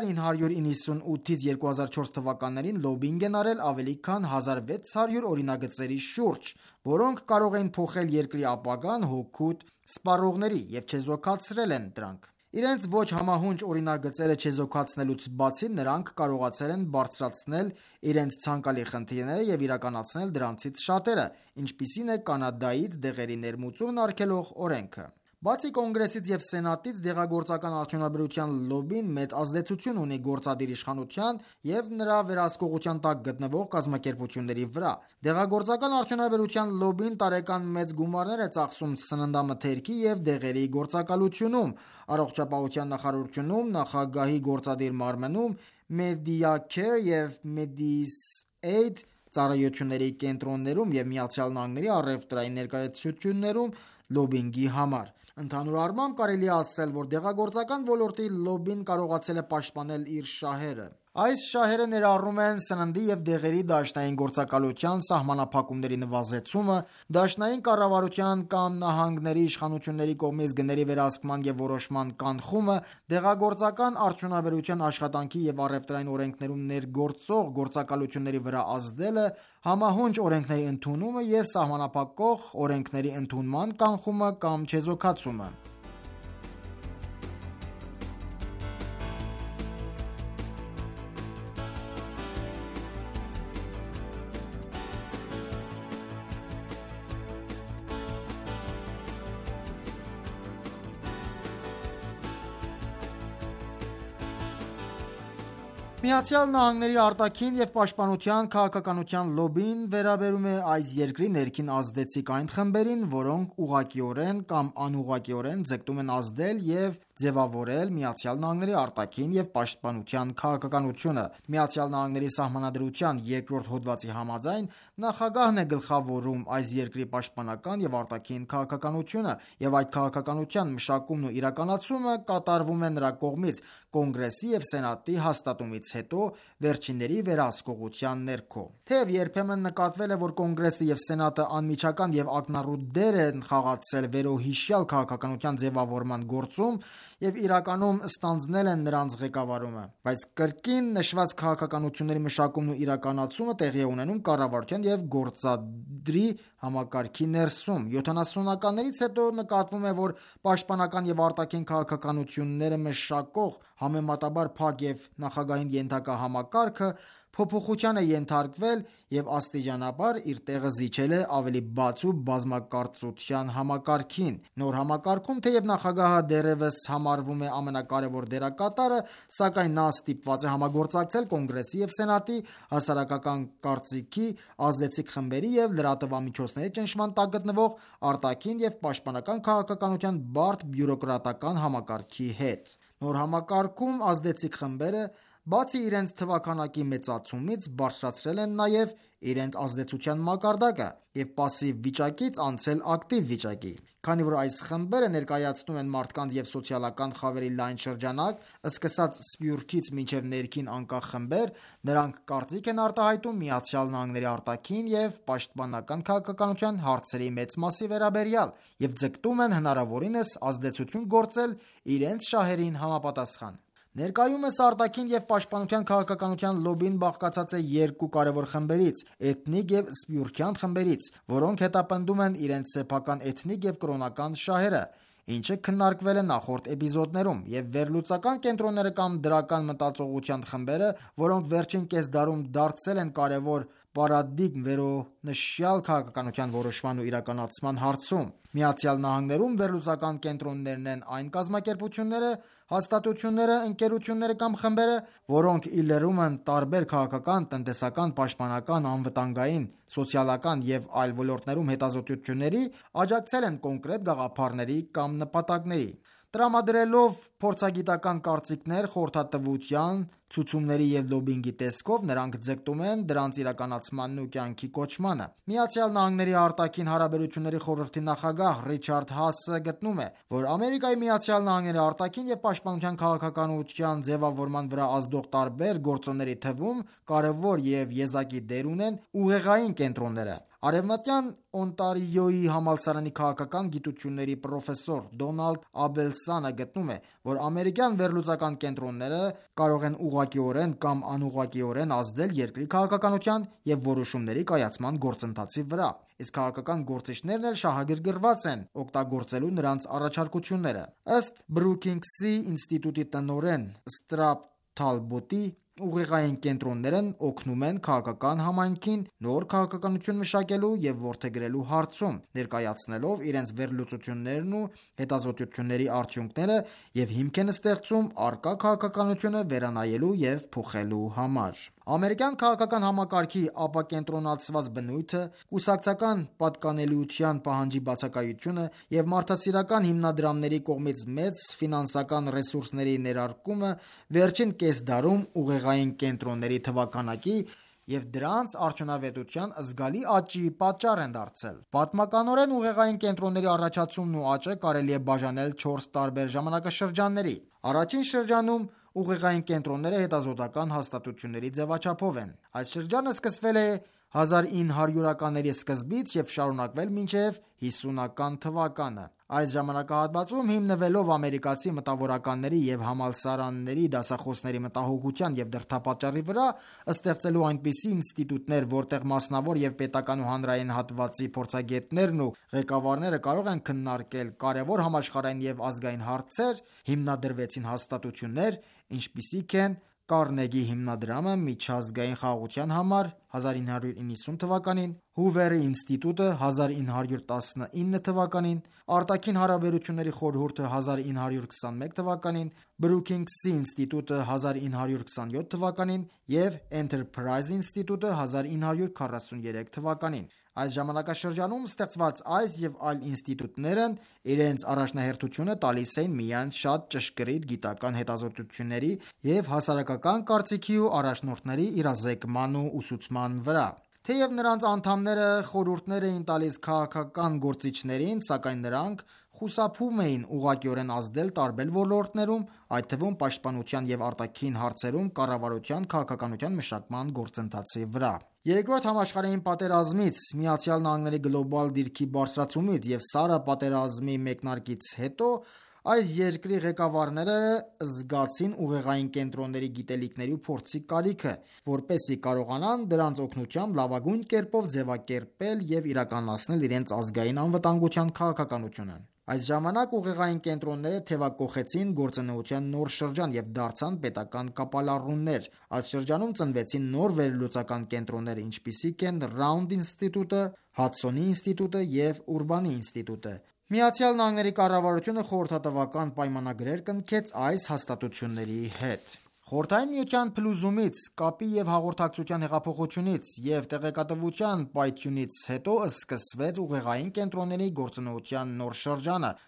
1998-ից 2004 թվականներին լոբբինգ են արել ավելի քան 1600 օրինագծերի շուրջ, որոնք կարող էին փոխել երկրի ապագան հօգուտ սպառողների և չեզոքացրել են դրանք։ Իրենց ոչ համահունչ օրինագծերը չեզոքացնելուց բացի, նրանք կարողացել են բարձրացնել իրենց ցանկալի խնդիրները և իրականացնել դրանցից շատերը, ինչպիսին է Կանադայից դեղերի ներմուծումն արգելող օրենքը։ Բացի Կոնգրեսից և Սենատից, դեղագործական արդյունաբերության լոբբին մեծ ազդեցություն ունի գործադիր իշխանության և նրա վերահսկողության տակ գտնվող կազմակերպությունների վրա։ Դեղագործական արդյունաբերության լոբբին տարեկան մեծ գումարներ է ծախսում սննդամթերքի և դեղերի գործակալությունում, առողջապահության նախարարությունում, նախագահի գործադիր մարմնում, Medicare և Medicaid ծառայությունների կենտրոններում և ԱՄՆ-ի առևտրային ներկայացություններում լոբբինգի համար։ Ընդհանուր առմամբ կարելի է ասել, որ դեղագործական ոլորտի լոբբին կարողացել է պաշտպանել իր շահերը։ Այս շահերը ներառում են սննդի և դեղերի դաշնային գործակալության սահմանափակումների նվազեցումը, դաշնային կառավարության կամ նահանգների իշխանությունների կողմից գների վերահսկման և որոշման կանխումը, դեղագործական արդյունաբերության աշխատանքի և առևտրային օրենքներում ներգործող գործակալությունների վրա ազդելը, համահունչ օրենքների ընդունումը և սահմանափակող օրենքների ընդունման կանխումը կամ չեզոքացումը։ ԱՄՆ-ի արտաքին և պաշտպանության քաղաքականության լոբբին վերաբերում է այս երկրի ներքին ազդեցիկ այն խմբերին, որոնք ուղղակիորեն կամ անուղղակիորեն ձգտում են ազդել և ձևավորել ԱՄՆ-ի արտաքին և պաշտպանության քաղաքականությունը։ ԱՄՆ-ի Սահմանադրության 2-րդ հոդվածի համաձայն, նախագահն է գլխավորում այս երկրի պաշտպանական և արտաքին քաղաքականությունը, և այդ քաղաքականության մշակումն ու իրականացումը կատարվում է նրա կողմից Կոնգրեսի և Սենատի հաստատումից հետո վերջինների վերահսկողության ներքո։ Թեև երբեմն նկատվել է, որ Կոնգրեսը և Սենատը անմիջական և ակնառու դեր են խաղացել վերոհիշյալ քաղաքականության ձևավորման գործում և իրականում ստանձնել են նրանց ղեկավարումը, բայց կրկին նշված քաղաքականությունների մշակումն ու իրականացումը տեղի է ունենում կառավարության և գործադրի համակարգի ներսում։ 70-ականներից հետո նկատվում է, որ պաշտպանական և արտաքին քաղաքականությունները մշակող համեմատաբար փակ և նախագահին ենթակա համակարգը փոփոխության է ենթարկվել և աստիճանաբար իր տեղը զիջել է ավելի բաց ու բազմակարծության համակարգին։ Նոր համակարգում, թեև նախագահը դեռևս համարվում է ամենակարևոր դերակատարը, սակայն նա ստիպված է համագործակցել Կոնգրեսի և Սենատի, հասարակական կարծիքի ազդեցիկ խմբերի և լրատվամիջոցների ճնշման տակ գտնվող արտաքին և պաշտպանական քաղաքականության բարդ բյուրոկրատական համակարգի հետ։ Նոր համակարգում ազդեցիկ խմբերը Բացի իրենց թվաքանակի մեծացումից, բարձրացրել են նաև իրենց ազդեցության մակարդակը և պասիվ վիճակից անցել ակտիվ վիճակի։ Քանի որ այս խմբերը ներկայացնում են մարդկանց և սոցիալական խավերի լայն շրջանակ, սկսած սփյուռքից մինչև ներքին անկախ խմբեր, նրանք կարծիք են արտահայտում ԱՄՆ-ի արտաքին և պաշտպանական քաղաքականության հարցերի մեծ մասի վերաբերյալ և ձգտում են հնարավորինս ազդեցություն գործել իրենց շահերին համապատասխան։ Ներկայումս արտաքին և պաշտպանության քաղաքականության լոբբին բաղկացած է երկու կարևոր խմբերից՝ էթնիկ և սփյուռքյան խմբերից, որոնք հետապնդում են իրենց սեփական էթնիկ և կրոնական շահերը, ինչը քննարկվել է նախորդ էպիզոդներում, և վերլուծական կենտրոնները կամ դրական մտածողության խմբերը, որոնք վերջին կեսդարում դարձել են կարևոր պարադիգմ վերոնշյալ քաղաքականության որոշման ու իրականացման հարցում։ ԱՄՆ-ում վերլուծական կենտրոններն են այն կազմակերպությունները, հաստատությունները, ընկերությունները կամ խմբերը, որոնք ի լրում են տարբեր քաղաքական, տնտեսական, պաշտպանական, անվտանգային, սոցիալական և այլ ոլորտներում հետազոտությունների, աջակցել են կոնկրետ գաղափարների կամ նպատակների։ Տրամադրելով փորձագիտական կարծիքներ խորհրդատվության, ցուցումների և լոբբինգի տեսքով, նրանք ձգտում են դրանց իրականացմանն ու կյանքի կոչմանը։ ԱՄՆ-ի արտաքին հարաբերությունների խորհրդի նախագահ Ռիչարդ Հասը գտնում է, որ Ամերիկայի Միացյալ Նահանգների արտաքին և պաշտպանության քաղաքականության ձևավորման վրա ազդող տարբեր գործոնների թվում կարևոր և եզակի դեր ունեն ուղեղային կենտրոնները։ Արևմտյան Օնտարիոյի համալսարանի քաղաքական գիտությունների պրոֆեսոր Դոնալդ Աբելսանը գտնում է, որ ամերիկյան վերլուծական կենտրոնները կարող են ուղղակիորեն կամ անուղղակիորեն ազդել երկրի քաղաքականության և որոշումների կայացման գործընթացի վրա, իսկ քաղաքական գործիչներն էլ շահագրգռված են օգտագործելու նրանց առաջարկությունները։ Ըստ Բրուքինգսի ինստիտուտի տնօրեն Ստրափ Թալբոտի, ուղեղային կենտրոններն օգնում են քաղաքական համայնքին նոր քաղաքականություն մշակելու և որդեգրելու հարցում, ներկայացնելով իրենց վերլուծություններն ու հետազոտությունների արդյունքները և հիմք են ստեղծում առկա քաղաքականությունը վերանայելու և փոխելու համար։ Ամերիկյան քաղաքական համակարգի ապակենտրոնացված բնույթը, կուսակցական պատկանելիության պահանջի բացակայությունը և մարդասիրական հիմնադրամների կողմից մեծ ֆինանսական ռեսուրսների ներարկումը վերջին կեսդարում ուղեղային կենտրոնների թվաքանակի և դրանց արդյունավետության զգալի աճի պատճառ են դարձել։ Պատմականորեն ուղեղային կենտրոնների առաջացումն ու աճը կարելի է բաժանել 4 տարբեր ժամանակաշրջանների։ Առաջին շրջանում ուղեղային կենտրոնները հետազոտական հաստատությունների ձևաչափով են։ Այս շրջանը սկսվել է 1900-ականների սկզբից և շարունակվել մինչև 50-ական թվականը։ Այս ժամանակահատվածում, հիմնվելով ամերիկացի մտավորականների և համալսարանների դասախոսների մտահոգության և դրդապատճառի վրա, ստեղծելու այնպիսի ինստիտուտներ, որտեղ մասնավոր և պետական ու հանրային հատվածի փորձագետներն ու ղեկավարները կարող են քննարկել կարևոր համաշխարհային և ազգային հարցեր, հիմնադրվեցին հաստատություններ, ինչպիսիք են Կարնեգի հիմնադրամը միջազգային խաղաղության համար 1990 թվականին, Հուվերի ինստիտուտը 1919 թվականին, Արտաքին հարաբերությունների խորհուրդը 1921 թվականին, Բրուքինգսի ինստիտուտը 1927 թվականին և Enterprise ինստիտուտը 1943 թվականին։ Այս ժամանակաշրջանում ստեղծված այս և այլ ինստիտուտներն իրենց առաջնահերթությունը տալիս էին միայն շատ ճշգրիտ գիտական հետազոտությունների և հասարակական կարծիքի ու առաջնորդների իրազեկման ու ուսուցման վրա։ Թեև նրանց անդամները խորհուրդներ էին տալիս քաղաքական գործիչներին, սակայն նրանք խուսափում էին ուղղակիորեն ազդել տարբեր ոլորտներում, այդ թվում պաշտպանության և արտաքին հարցերում կառավարության քաղաքականության մշակման գործընթացի վրա։ Երկրորդ համաշխարհային պատերազմից, ԱՄՆ-ի գլոբալ դիրքի բարձրացումից և Սառը պատերազմի մեկնարկից հետո այս երկրի ղեկավարները զգացին ուղեղային կենտրոնների գիտելիքների ու փորձի կարիքը, որպեսզի կարողանան դրանց օգնությամբ լավագույն կերպով ձևակերպել և իրականացնել իրենց ազգային անվտանգության քաղաքականությունը։ Այս ժամանակ ուղեղային կենտրոնները թևակոխեցին գործունեության նոր շրջան և դարձան պետական կապալառուներ։ Այս շրջանում ծնվեցին նոր վերլուծական կենտրոններ, ինչպիսիք են Raund ինստիտուտը, Հադսոնի ինստիտուտը և Ուրբանի ինստիտուտը։ ԱՄՆ կառավարությունը խորհրդատվական պայմանագրեր կնքեց այս հաստատությունների հետ։ Խորհրդային Միության փլուզումից, կապի և հաղորդակցության հեղափոխությունից և տեղեկատվության պայթյունից հետո սկսվեց ուղեղային կենտրոնների գործունեության նոր շրջանը,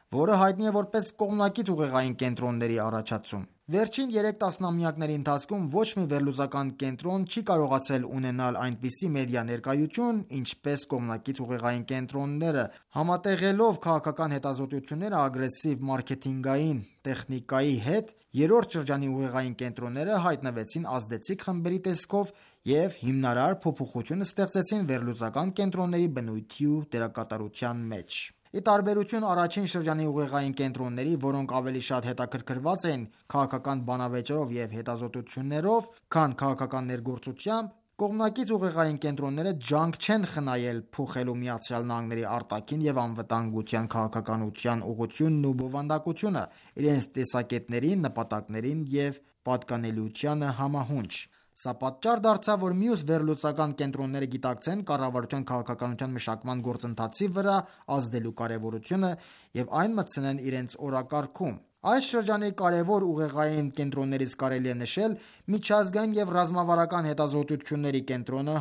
որը հայտնի է որպես կողմնակից ուղեղային կենտրոնների առաջացում։ Վերջին 3 տասնամյակների ընթացքում ոչ մի վերլուծական կենտրոն չի կարողացել ունենալ այնպիսի մեդիա ներկայություն, ինչպես կողմնակից ուղեղային կենտրոնները, համատեղելով քաղաքական հետազոտությունները ագրեսիվ մարքեթինգային տեխնիկայի հետ, երրորդ շրջանի ուղեղային կենտրոնները հայտնվեցին ազդեցիկ խմբերի տեսքով և հիմնարար փոփոխություն ստեղծեցին վերլուծական կենտրոնների բնույթի ու դերակատարության մեջ։ Ի տարբերություն առաջին շրջանի ուղեղային կենտրոնների, որոնք ավելի շատ հետաքրքրված էին քաղաքական բանավեճերով և հետազոտություններով, քան քաղաքական ներգործությամբ, կողմնակից ուղեղային կենտրոնները ջանք չեն խնայել փոխելու ԱՄՆ-ի արտաքին և անվտանգության քաղաքականության ուղղությունն ու բովանդակությունը իրենց տեսակետներին, նպատակներին և պատկանելիությանը համահունչ։ Սա պատճառ դարձավ, որ մյուս վերլուծական կենտրոնները գիտակցեն կառավարության քաղաքականության մշակման գործընթացի վրա ազդելու կարևորությունը և այն մտցնեն իրենց օրակարգում։ Այս շրջանի կարևոր ուղեղային կենտրոններից կարելի է նշել Միջազգային և ռազմավարական հետազոտությունների կենտրոնը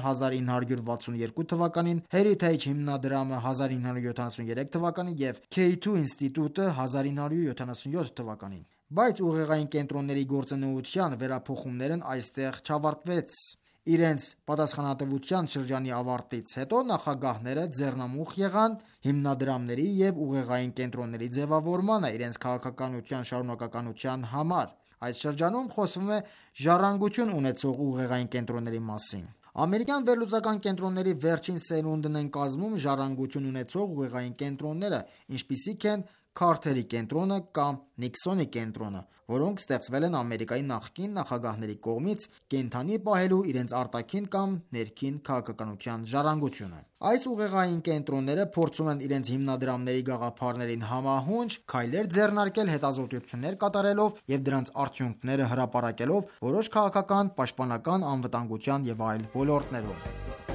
1962 թվականին, Heritage հիմնադրամը 1973 թվականին և K2 ինստիտուտը 1977 թվականին։ Բայց ուղեղային կենտրոնների գործունեության վերափոխումներն այստեղ չավարտվեց։ Իրենց պատասխանատվության շրջանի ավարտից հետո նախագահները ձեռնամուխ եղան հիմնադրամների և ուղեղային կենտրոնների ձևավորմանը իրենց քաղաքականության շարունակականության համար։ Այս շրջանում խոսվում է ժառանգություն ունեցող ուղեղային կենտրոնների մասին։ Ամերիկյան վերլուծական կենտրոնների վերջին սերունդն են կազմում ժառանգություն ունեցող ուղեղային կենտրոնները, ինչպիսիք են Քարթերի կենտրոնը կամ Նիքսոնի կենտրոնը, որոնք ստեղծվել են Ամերիկայի նախկին նախագահների կողմից՝ կենդանի պահելու իրենց արտաքին կամ ներքին քաղաքականության ժառանգությունը։ Այս ուղեղային կենտրոնները փորձում են իրենց հիմնադրամների գաղափարներին համահունչ քայլեր ձեռնարկել հետազոտություններ կատարելով և դրանց արդյունքները հրապարակելով որոշ քաղաքական, պաշտպանական, անվտանգության և այլ ոլորտներում։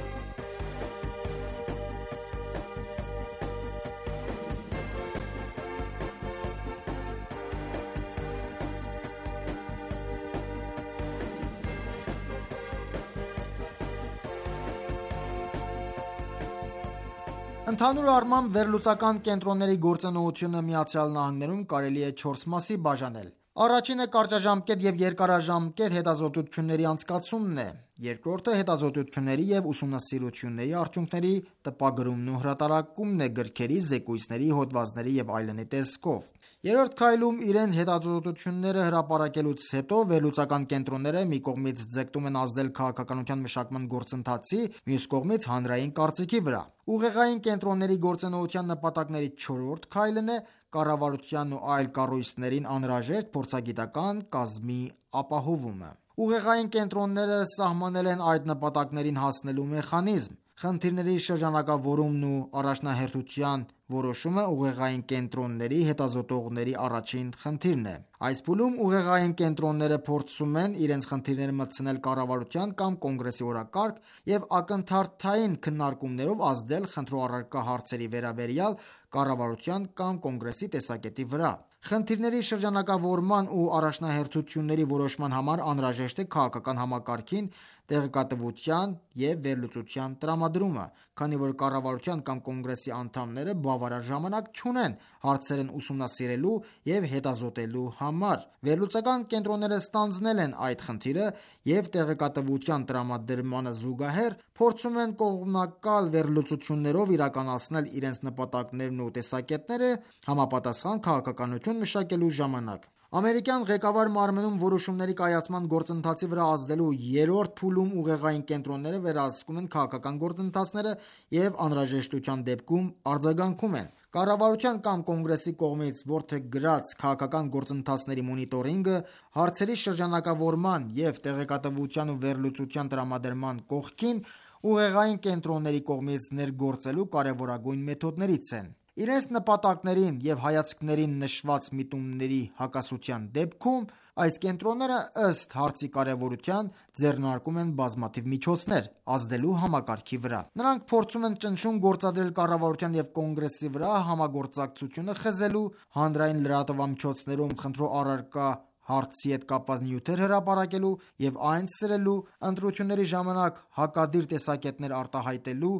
Ընդհանուր առմամբ վերլուծական կենտրոնների գործունեությունը ԱՄՆ-ում կարելի է 4 մասի բաժանել։ Առաջինը կարճաժամկետ և երկարաժամկետ հետազոտությունների անցկացումն է, երկրորդը հետազոտությունների և ուսումնասիրությունների արդյունքների տպագրումն ու հրատարակումն է գրքերի, զեկույցների, հոդվածների և այլնի տեսքով։ Երրորդ քայլում իրենց հետազոտությունները հրապարակելուց հետո վերլուծական կենտրոնները մի կողմից ձգտում են ազդել քաղաքականության մշակման գործընթացի, մյուս կողմից հանրային կարծիքի վրա։ Ուղեղային կենտրոնների գործունեության նպատակներից չորրորդ քայլն է կառավարությանն ու այլ կառույցներին անհրաժեշտ փորձագիտական կազմի ապահովումը։ Ուղեղային կենտրոնները սահմանել են այդ նպատակներին հասնելու մեխանիզմ։ Խնդիրների շրջանակավորումն ու առաջնահերթության որոշումը ուղեղային կենտրոնների հետազոտողների առաջին խնդիրն է։ Այս փուլում ուղեղային կենտրոնները փորձում են իրենց խնդիրները մտցնել կառավարության կամ կոնգրեսի օրակարգ և ակնթարթային քննարկումներով ազդել խնդրու առարկա հարցերի վերաբերյալ կառավարության կամ կոնգրեսի տեսակետի վրա։ Խնդիրների շրջանակավորման ու առաջնահերթությունների որոշման համար անհրաժեշտ է քաղաքական համակարգին տեղեկատվության և վերլուծության տրամադրումը, քանի որ կառավարության կամ կոնգրեսի անդամները բավարար ժամանակ չունեն հարցերն ուսումնասիրելու և հետազոտելու համար։ Վերլուծական կենտրոնները ստանձնել են այդ խնդիրը և տեղեկատվության տրամադրմանը զուգահեռ փորձում են կողմնակալ վերլուծություններով իրականացնել իրենց նպատակներն ու տեսակետները համապատասխան քաղաքականություն մշակելու ժամանակ։ Ամերիկյան ղեկավար մարմնում որոշումների կայացման գործընթացի վրա ազդելու երրորդ փուլում ուղեղային կենտրոնները վերահսկում են քաղաքական գործընթացները և անհրաժեշտության դեպքում արձագանքում են։ Կառավարության կամ կոնգրեսի կողմից որդեգրած քաղաքական գործընթացների մոնիտորինգը, հարցերի շրջանակավորման և տեղեկատվության ու վերլուծության տրամադրման կողքին ուղեղային կենտրոնների կողմից ներգործվելու կարևորագույն մեթոդներից են։ Իրենց նպատակներին և հայացքներին նշված միտումների հակասության դեպքում այս կենտրոնները ըստ հարցի կարևորության ձեռնարկում են բազմաթիվ միջոցներ՝ ազդելու համակարգի վրա։ Նրանք փորձում են ճնշում գործադրել կառավարության և կոնգրեսի վրա համագործակցությունը խզելու, հանրային լրատվամիջոցներում խնդրու առարկա հարցի հետ կապված նյութեր հրապարակելու և այն ցրելու, ընտրությունների ժամանակ հակադիր տեսակետներ արտահայտելու,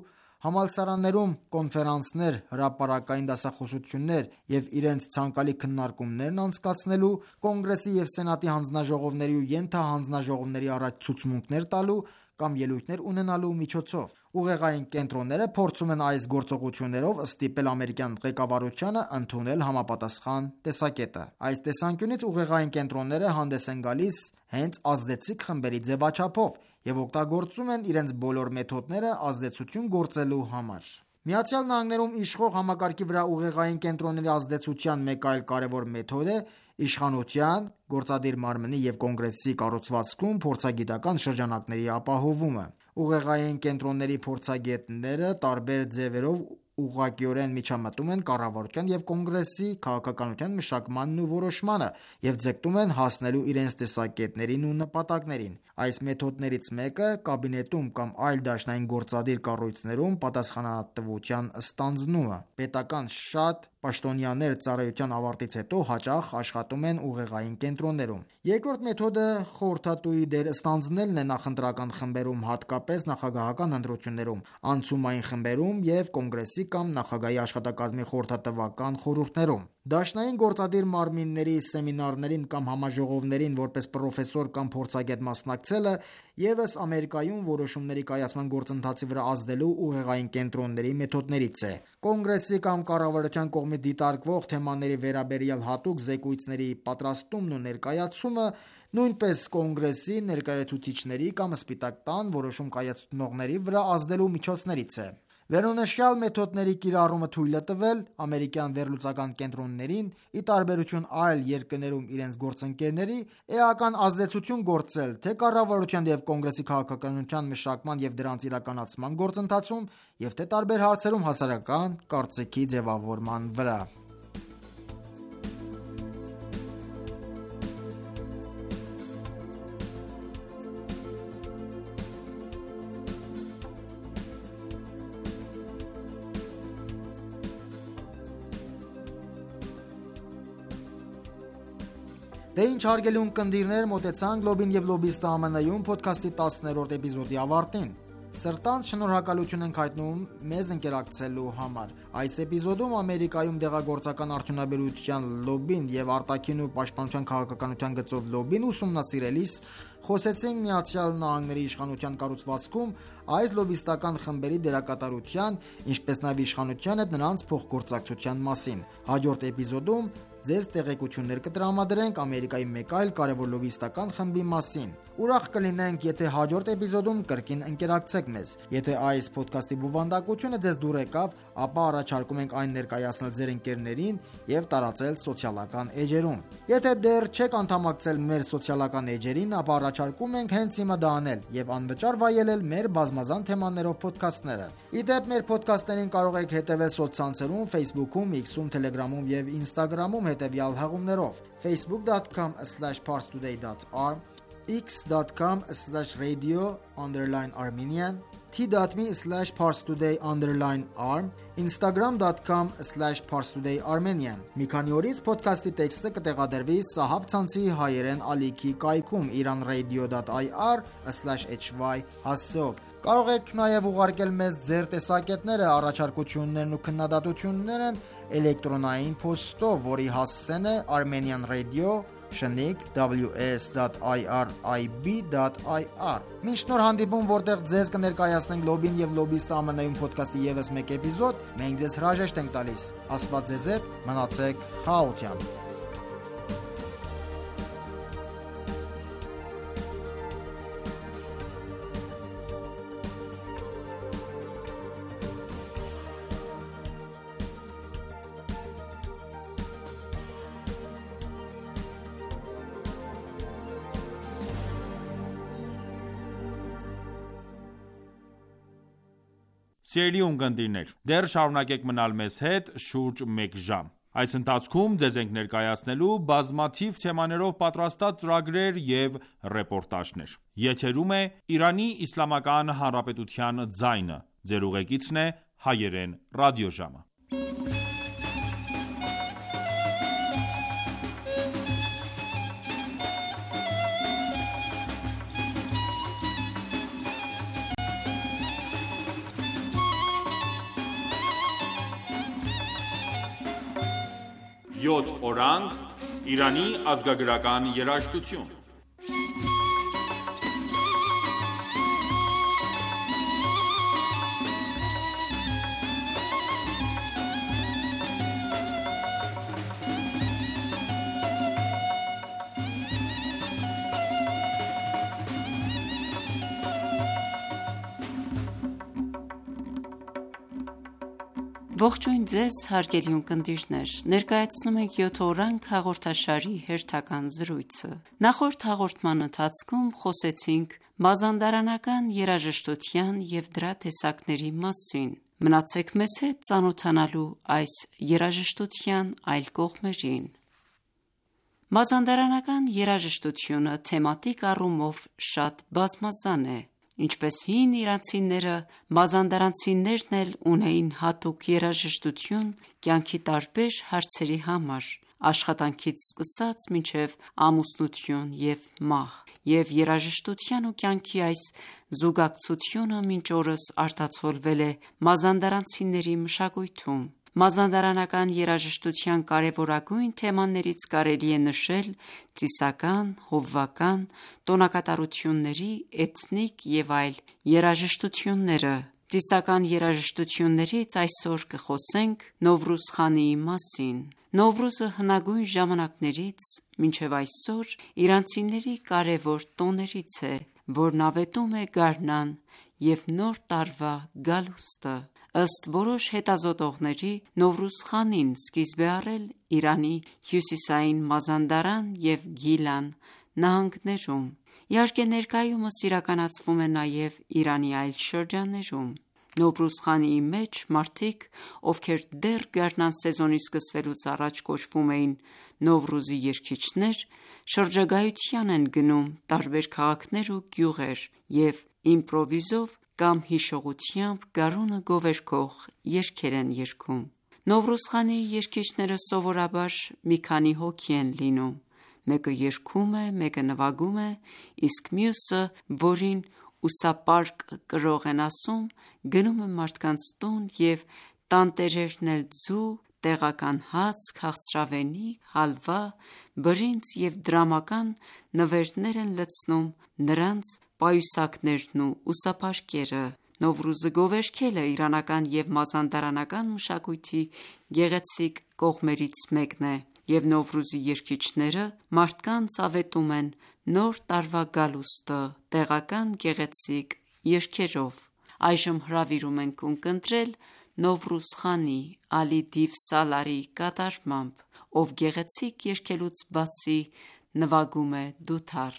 Համալսարաններում կոնֆերանսներ, հրապարակային դասախոսություններ եւ իրենց ցանկալի քննարկումներն անցկացնելու, կոնգրեսի եւ սենատի հանձնաժողովների ու ենթահանձնաժողովների առաջ ցուցմունքներ տալու կամ ելույթներ ունենալու միջոցով։ Ուղեղային կենտրոնները փորձում են այս գործողություններով ստիպել ամերիկյան ղեկավարությանը ընդունել համապատասխան տեսակետը։ Այս տեսանկյունից ուղեղային կենտրոնները հանդես են գալիս հենց ազդեցիկ խմբերի ձևաչափով եւ օգտագործում են իրենց բոլոր մեթոդները ազդեցություն գործելու համար։ Միացյալ Նահանգներում իշխող համակարգի վրա ուղեղային կենտրոնների ազդեցության մեկ այլ կարևոր մեթոդ է իշխանության, գործադիր մարմնի եւ կոնգրեսի կառուցվածքում փորձագիտական շրջանակների ապահովումը։ Ուղեղային կենտրոնների փորձագետները տարբեր ձևերով ուղղակիորեն միջամտում են կառավարության եւ կոնգրեսի քաղաքականության մշակմանն ու որոշմանը եւ ձգտում են հասնելու իրենց տեսակետներին ու նպատակներին։ Այս մեթոդներից մեկը կաբինետում կամ այլ դաշնային գործադիր կառույցներում պատասխանատվության ստանձնումը։ Պետական շատ պաշտոնյաներ ծառայության ավարտից հետո հաճախ աշխատում են ուղեղային կենտրոններում։ Երկրորդ մեթոդը խորհրդատուի դեր ստանձնելն է նախընտրական խմբերում, հատկապես նախագահական ընտրություններում, անցումային խմբերում եւ կոնգրեսի կամ նախագահի աշխատակազմի խորհրդատվական խորհուրդներում։ Դաշնային գործադիր մարմինների սեմինարներին կամ համաժողովներին որպես պրոֆեսոր կամ փորձագետ մասնակցելը ևս Ամերիկայում որոշումների կայացման գործընթացի վրա ազդելու ուղեղային կենտրոնների մեթոդներից է։ Կոնգրեսի կամ կառավարության կողմից դիտարկվող թեմաների վերաբերյալ հատուկ զեկույցների պատրաստումն ու ներկայացումը նույնպես կոնգրեսի ներկայացուցիչների կամ Սպիտակ տան որոշում կայացնողների վրա ազդելու միջոցներից է։ Վերոնշյալ մեթոդների կիրառումը թույլ է տվել ամերիկյան վերլուծական կենտրոններին, ի տարբերություն այլ երկրներում իրենց գործընկերների, էական ազդեցություն գործել թե կառավարության եւ կոնգրեսի քաղաքականության մշակման եւ դրանց իրականացման գործընթացում, եւ թե տարբեր հարցերում հասարակական կարծիքի ձևավորման վրա։ Դե ինչ հարգելի ունկնդիրներ, մոտեցանք Լոբին եւ Լոբիստը ԱՄՆ-ում ոդքասթի 10-րդ էպիզոդի ավարտին։ Սրտանց շնորհակալություն ենք հայտնում մեզ ընկերակցելու համար։ Այս էպիզոդում Ամերիկայում դեղագործական արդյունաբերության լոբին եւ արտաքին ու պաշտպանության քաղաքականության գծով լոբին ուսումնասիրելիս խոսեցինք Միացյալ Նահանգների իշխանության կառուցվածքում այս լոբիստական խմբերի դերակատարության, ինչպես նաեւ իշխանության հետ նրանց փոխգործակցության մասին։ Հաջորդ էպիզոդում ձեզ տեղեկություններ կտրամադրենք Ամերիկայի մեկ այլ կարևոր լոբիստական խմբի մասին։ Ուրախ կլինենք, եթե հաջորդ էպիզոդում կրկին ընկերակցեք մեզ։ Եթե այս ոդքասթի բովանդակությունը ձեզ դուր եկավ, ապա առաջարկում ենք այն ներկայացնել ձեր ընկերներին եւ տարածել սոցիալական էջերում։ Եթե դեռ չեք անդամակցել մեր սոցիալական էջերին, ապա առաջարկում ենք հենց հիմա դա անել եւ անվճար վայելել մեր բազմազան թեմաներով ոդքասթները։ Իդեպ մեր ոդքասթերին կարող եք հետևել սոցցանցերում, Facebook-ում, X-ում, Telegram-ում եւ Instagram-ում հետևյալ հղումներով: facebook.com/parstoday.r, x.com/radio_armenian, t.me/parstoday_r, instagram.com/parstodayarmenian։ Մի քանի օրից ոդքասթի տեքստը կտեղադրվի Սահաբ ցանցի հայերեն ալիքի կայքում iranradio.ir/hy հասցեով։ Կարող եք նաև ուղարկել մեզ ձեր տեսակետները, առաջարկություններն ու քննադատություններն էլեկտրոնային փոստով, որի հասցեն է armenianradio@ws.irib.ir։ Մինչ նոր հանդիպում, որտեղ ձեզ կներկայացնենք Լոբին եւ Լոբիստը ԱՄՆ-ում ոդքասթի եւս մեկ էպիզոդ, մենք ձեզ հրաժեշտ ենք տալիս։ Աստված ձեզ հետ, մնացեք խաղաղությամբ։
Սիրելի ունկնդիրներ, դեռ շարունակեք մնալ մեզ հետ շուրջ մեկ ժամ։ Այս ընթացքում ձեզ ենք ներկայացնելու բազմաթիվ թեմաներով պատրաստած ծրագրեր եւ ռեպորտաժներ։ Եթերում է Իրանի Իսլամական Հանրապետության ձայնը։ Ձեր ուղեկիցն է հայերեն ռադիոժամը։ 7 օրանգ Իրանի ազգագրական երաժշտություն։
Ողջույն ձեզ հարգելի ունկնդիրներ, ներկայացնում ենք 7 օրանգ հաղորդաշարի հերթական զրույցը։ Նախորդ հաղորդման ընթացքում խոսեցինք մազանդարանական երաժշտության և դրա տեսակների մասին։ Մնացեք մեզ հետ ծանոթանալու այս երաժշտության այլ կողմերին։ Մազանդարանական երաժշտությունը թեմատիկ առումով շատ բազմազան է։ Ինչպես հին իրանցիները, մազանդարանցիներն էլ ունեին հատուկ երաժշտություն կյանքի տարբեր հարցերի համար, աշխատանքից սկսած մինչև ամուսնություն և մահ, և երաժշտության ու կյանքի այս զուգակցությունը մինչ օրս արտացոլվել է մազանդարանցիների մշակույթում։ Մազանդարանական երաժշտության կարևորագույն թեմաներից կարելի է նշել ծիսական, հովվական, տոնակատարությունների, էթնիկ և այլ երաժշտությունները։ Ծիսական երաժշտություններից այսօր կխոսենք Նովրուզ խանիի մասին։ Նովրուզը հնագույն ժամանակներից մինչև այսօր իրանցիների կարևոր տոներից է, որն ավետում է գարնան և նոր տարվա գալուստը։ Ըստ որոշ հետազոտողների, Նովրուզ խանին սկիզբ է առել Իրանի հյուսիսային Մազանդարան և Գիլան նահանգներում։ Իհարկե, ներկայումս իրականացվում է նաև Իրանի այլ շրջաններում։ Նովրուզ խանիի մեջ մարդիկ, ովքեր դեռ գարնան սեզոնի սկսվելուց առաջ կոչվում էին Նովրուզի երգիչներ, շրջագայության են գնում տարբեր քաղաքներ ու գյուղեր և իմպրովիզով կամ հիշողությամբ գարունը գովերգող երգեր են երգում։ Նովրուզ խանիի երգիչները սովորաբար մի քանի հոգի են լինում։ Մեկը երգում է, մեկը նվագում է, իսկ մյուսը, որին ուսապարկ կրող են ասում, գնում է մարդկանց տուն և տանտերերն էլ ձու, տեղական հաց, քաղցրավենիք, հալվա, բրինձ և դրամական նվերներ են լցնում նրանց պայուսակներն ու ուսապարկերը։ Նովրուզը գովերգելը իրանական և մազանդարանական մշակույթի գեղեցիկ կողմերից մեկն է, և Նովրուզի երգիչները մարդկանց ավետում են նոր տարվա գալուստը տեղական գեղեցիկ երգերով։ Այժմ հրավիրում ենք ունկնդրել Նովրուզ խանի Ալի Դիվ Սալարի կատարմամբ, ով գեղեցիկ երգելուց բացի նվագում է դութար։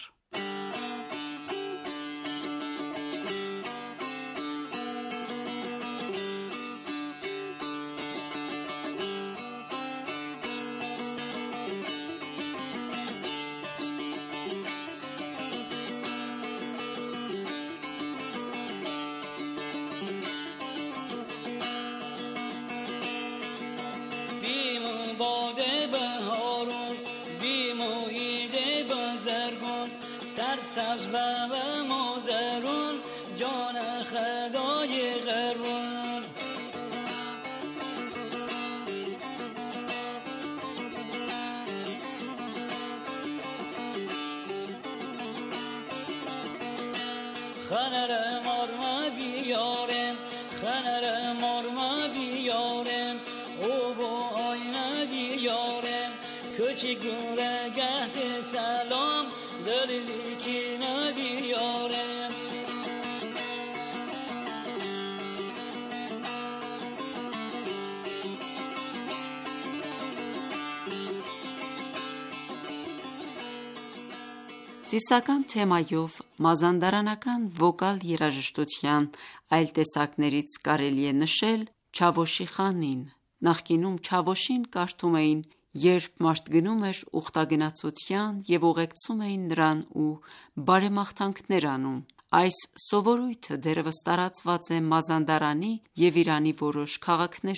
Ծիսական թեմայով մազանդարանական վոկալ երաժշտության այլ տեսակներից կարելի է նշել Չավոշի խանին։ Նախկինում Չավոշին կարդում էին, երբ մարդ գնում էր ուխտագնացության և ուղեկցում էին նրան ու բարեմաղթանքներ անում։ Այս սովորույթը դեռևս տարածված է Մազանդարանի և Իրանի որոշ քաղաքներում։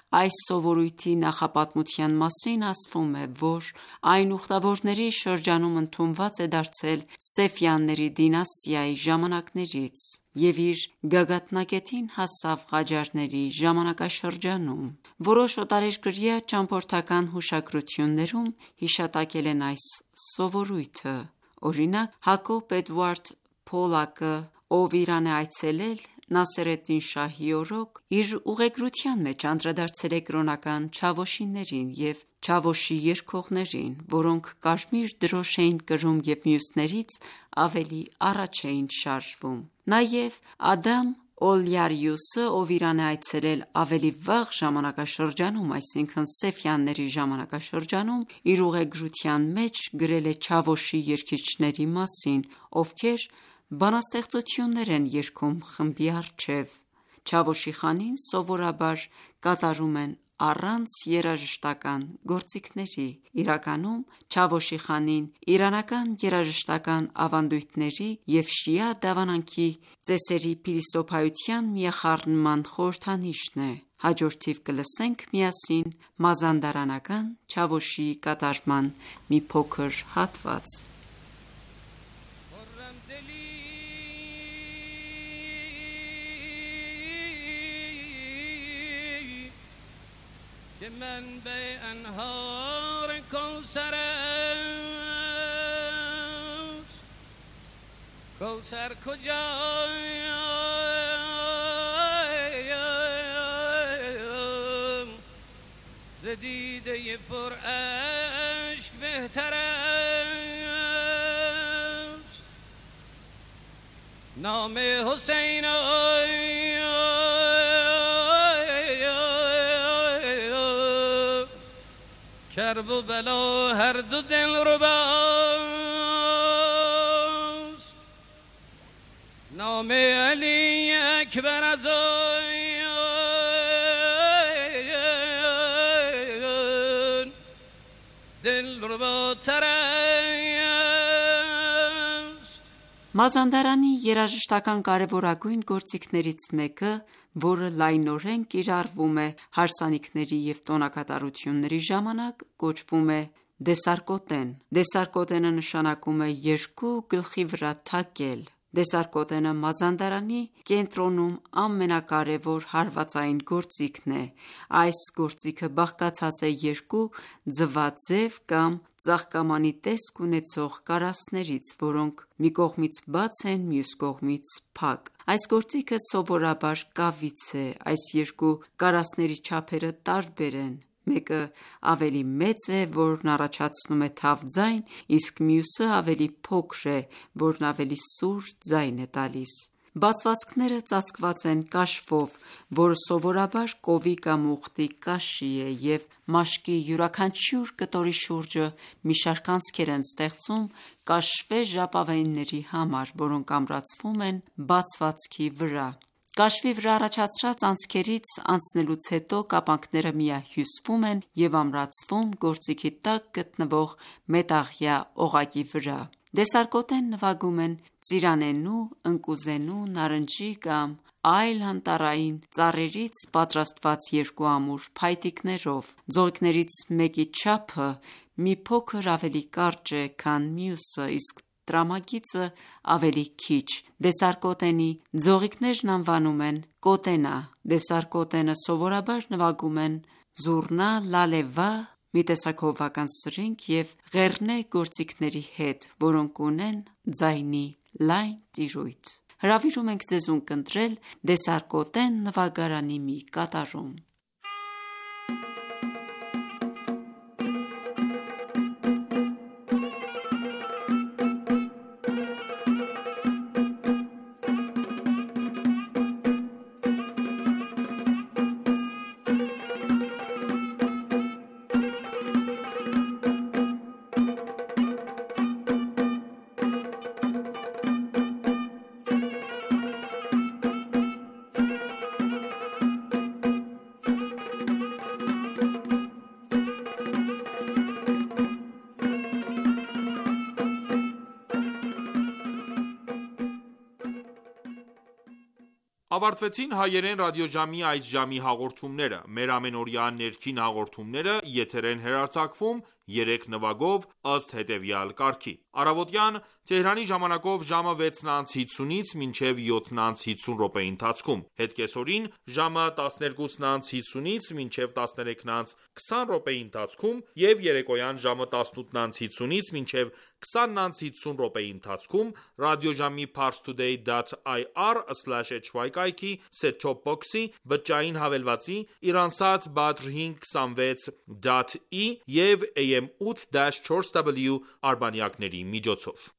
Այս սովորույթի նախապատմության մասին ասվում է, որ այն ուխտավորների շրջանում ընդունված է դարձել Սեֆյանների դինաստիայի ժամանակներից և իր գագաթնակետին հասավ Ղաջարների ժամանակաշրջանում։ Որոշ օտարերկրյա ճամփորդական հուշագրություններում հիշատակել են այս սովորույթը։ Օրինակ, Հակոբ Էդվարդ Փոլակը, ով Իրան է այցելել Նասերեդդին շահի օրոք, իր ուղեգրության մեջ անդրադարձել է կրոնական չավոշիներին և չավոշի երգողներին, որոնք կարմիր դրոշ էին կրում և մյուսներից ավելի առաջ էին շարժվում։ Նաև Ադամ Օլյարիուսը, ով Իրան է այցելել ավելի վաղ ժամանակաշրջանում, այսինքն Սեֆյանների ժամանակաշրջանում, իր ուղեգրության մեջ գրել է չավոշի երգիչների մասին, ովքեր բանաստեղծություններ են երգում խմբի առջև։ Չավոշի խանին սովորաբար կատարում են առանց երաժշտական գործիքների։ Իրականում Չավոշի խանին իրանական երաժշտական ավանդույթների և շիա դավանանքի ծեսերի փիլիսոփայության միախառնման խորհրդանիշն է։ Հաջորդիվ կլսենք միասին մազանդարանական չավոշի կատարման մի փոքր հատված։
منبع انهار کوثر است کوثر کجایم ز دیده پر اشک بهتر است نام حسین کرب و بلا هر دو دل رباست نام علی اکبر از آن دل رباتر است։
Մազանդարանի երաժշտական կարևորագույն գործիքներից մեկը, որը լայնորեն կիրառվում է հարսանիքների և տոնակատարությունների ժամանակ, կոչվում է դեսարկոտեն։ Դեսարկոտենը նշանակում է երկու գլխի վրա թակել։ Դեսարկոտենը Մազանդարանի կենտրոնում ամենակարևոր հարվածային գործիքն է։ Այս գործիքը բաղկացած է երկու ձվաձև կամ ծաղկամանի տեսք ունեցող կարասներից, որոնք մի կողմից բաց են, մյուս կողմից փակ։ Այս գործիքը սովորաբար կավից է։ Այս երկու կարասների չափերը տարբեր են։ Մեկը ավելի մեծ է, որն առաջացնում է թավ ձայն, իսկ մյուսը ավելի փոքր է, որն ավելի սուր ձայն է տալիս։ Բացվածքները ծածկված են կաշվով, որը սովորաբար կովի կամ ուղտի կաշի է, և մաշկի յուրաքանչյուր կտորի շուրջը մի շարք անցքեր են ստեղծում կաշվե ժապավենների համար, որոնք ամրացվում են բացվածքի վրա։ Կաշվի վրա առաջացրած անցքերից անցնելուց հետո կապանքները միահյուսվում են և ամրացվում գործիքի տակ գտնվող մետաղյա օղակի վրա։ Դեսարկոտեն նվագում են ծիրանենու, ընկուզենու, նարնջի կամ այլ անտառային ծառերից պատրաստված երկու ամուր փայտիկներով։ Ձողիկներից մեկի չափը մի փոքր ավելի կարճ է, քան մյուսը, իսկ տրամագիծը ավելի քիչ։ Դեսարկոտենի ձողիկներն անվանում են կոտենա։ Դեսարկոտենը սովորաբար նվագում են զուռնա, լալեվա, մի տեսակ հովվական սրինգ և ղեռնե գործիքների հետ, որոնք ունեն ձայնի լայն տիրույթ։ Հրավիրում ենք ձեզ ունկնդրել Դեսարկոտեն նվագարանի մի կատարում։
Ավարտվեցին հայերեն ռադիոժամի այս ժամի հաղորդումները: Մեր ամենօրյա ներքին հաղորդումները եթեր են հեռարձակվում 3 նվագով ըստ հետևյալ կարգի: Առավոտյան Թեհրանի ժամանակով ժամը 6:50-ից մինչև 7:50 րոպեի ընթացքում, հետկեսօրին ժամը 12:50-ից մինչև 13:20 րոպեի ընթացքում և երեկոյան ժամը 18:50-ից մինչև 20:50 րոպեի ընթացքում ռադիոժամի parstoday.ir/hy կայքի set-top box-ի, բջջային հավելվածի, Iransat Badr 526.E և AM 8-4W արբանյակների միջոցով: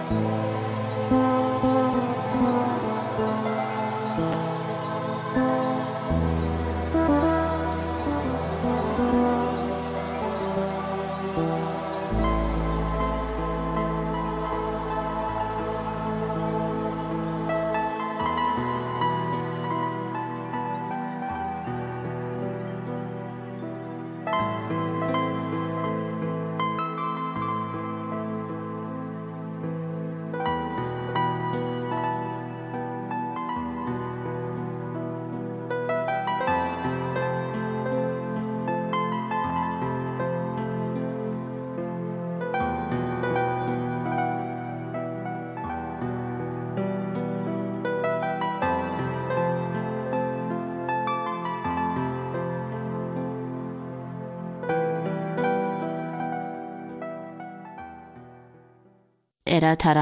Era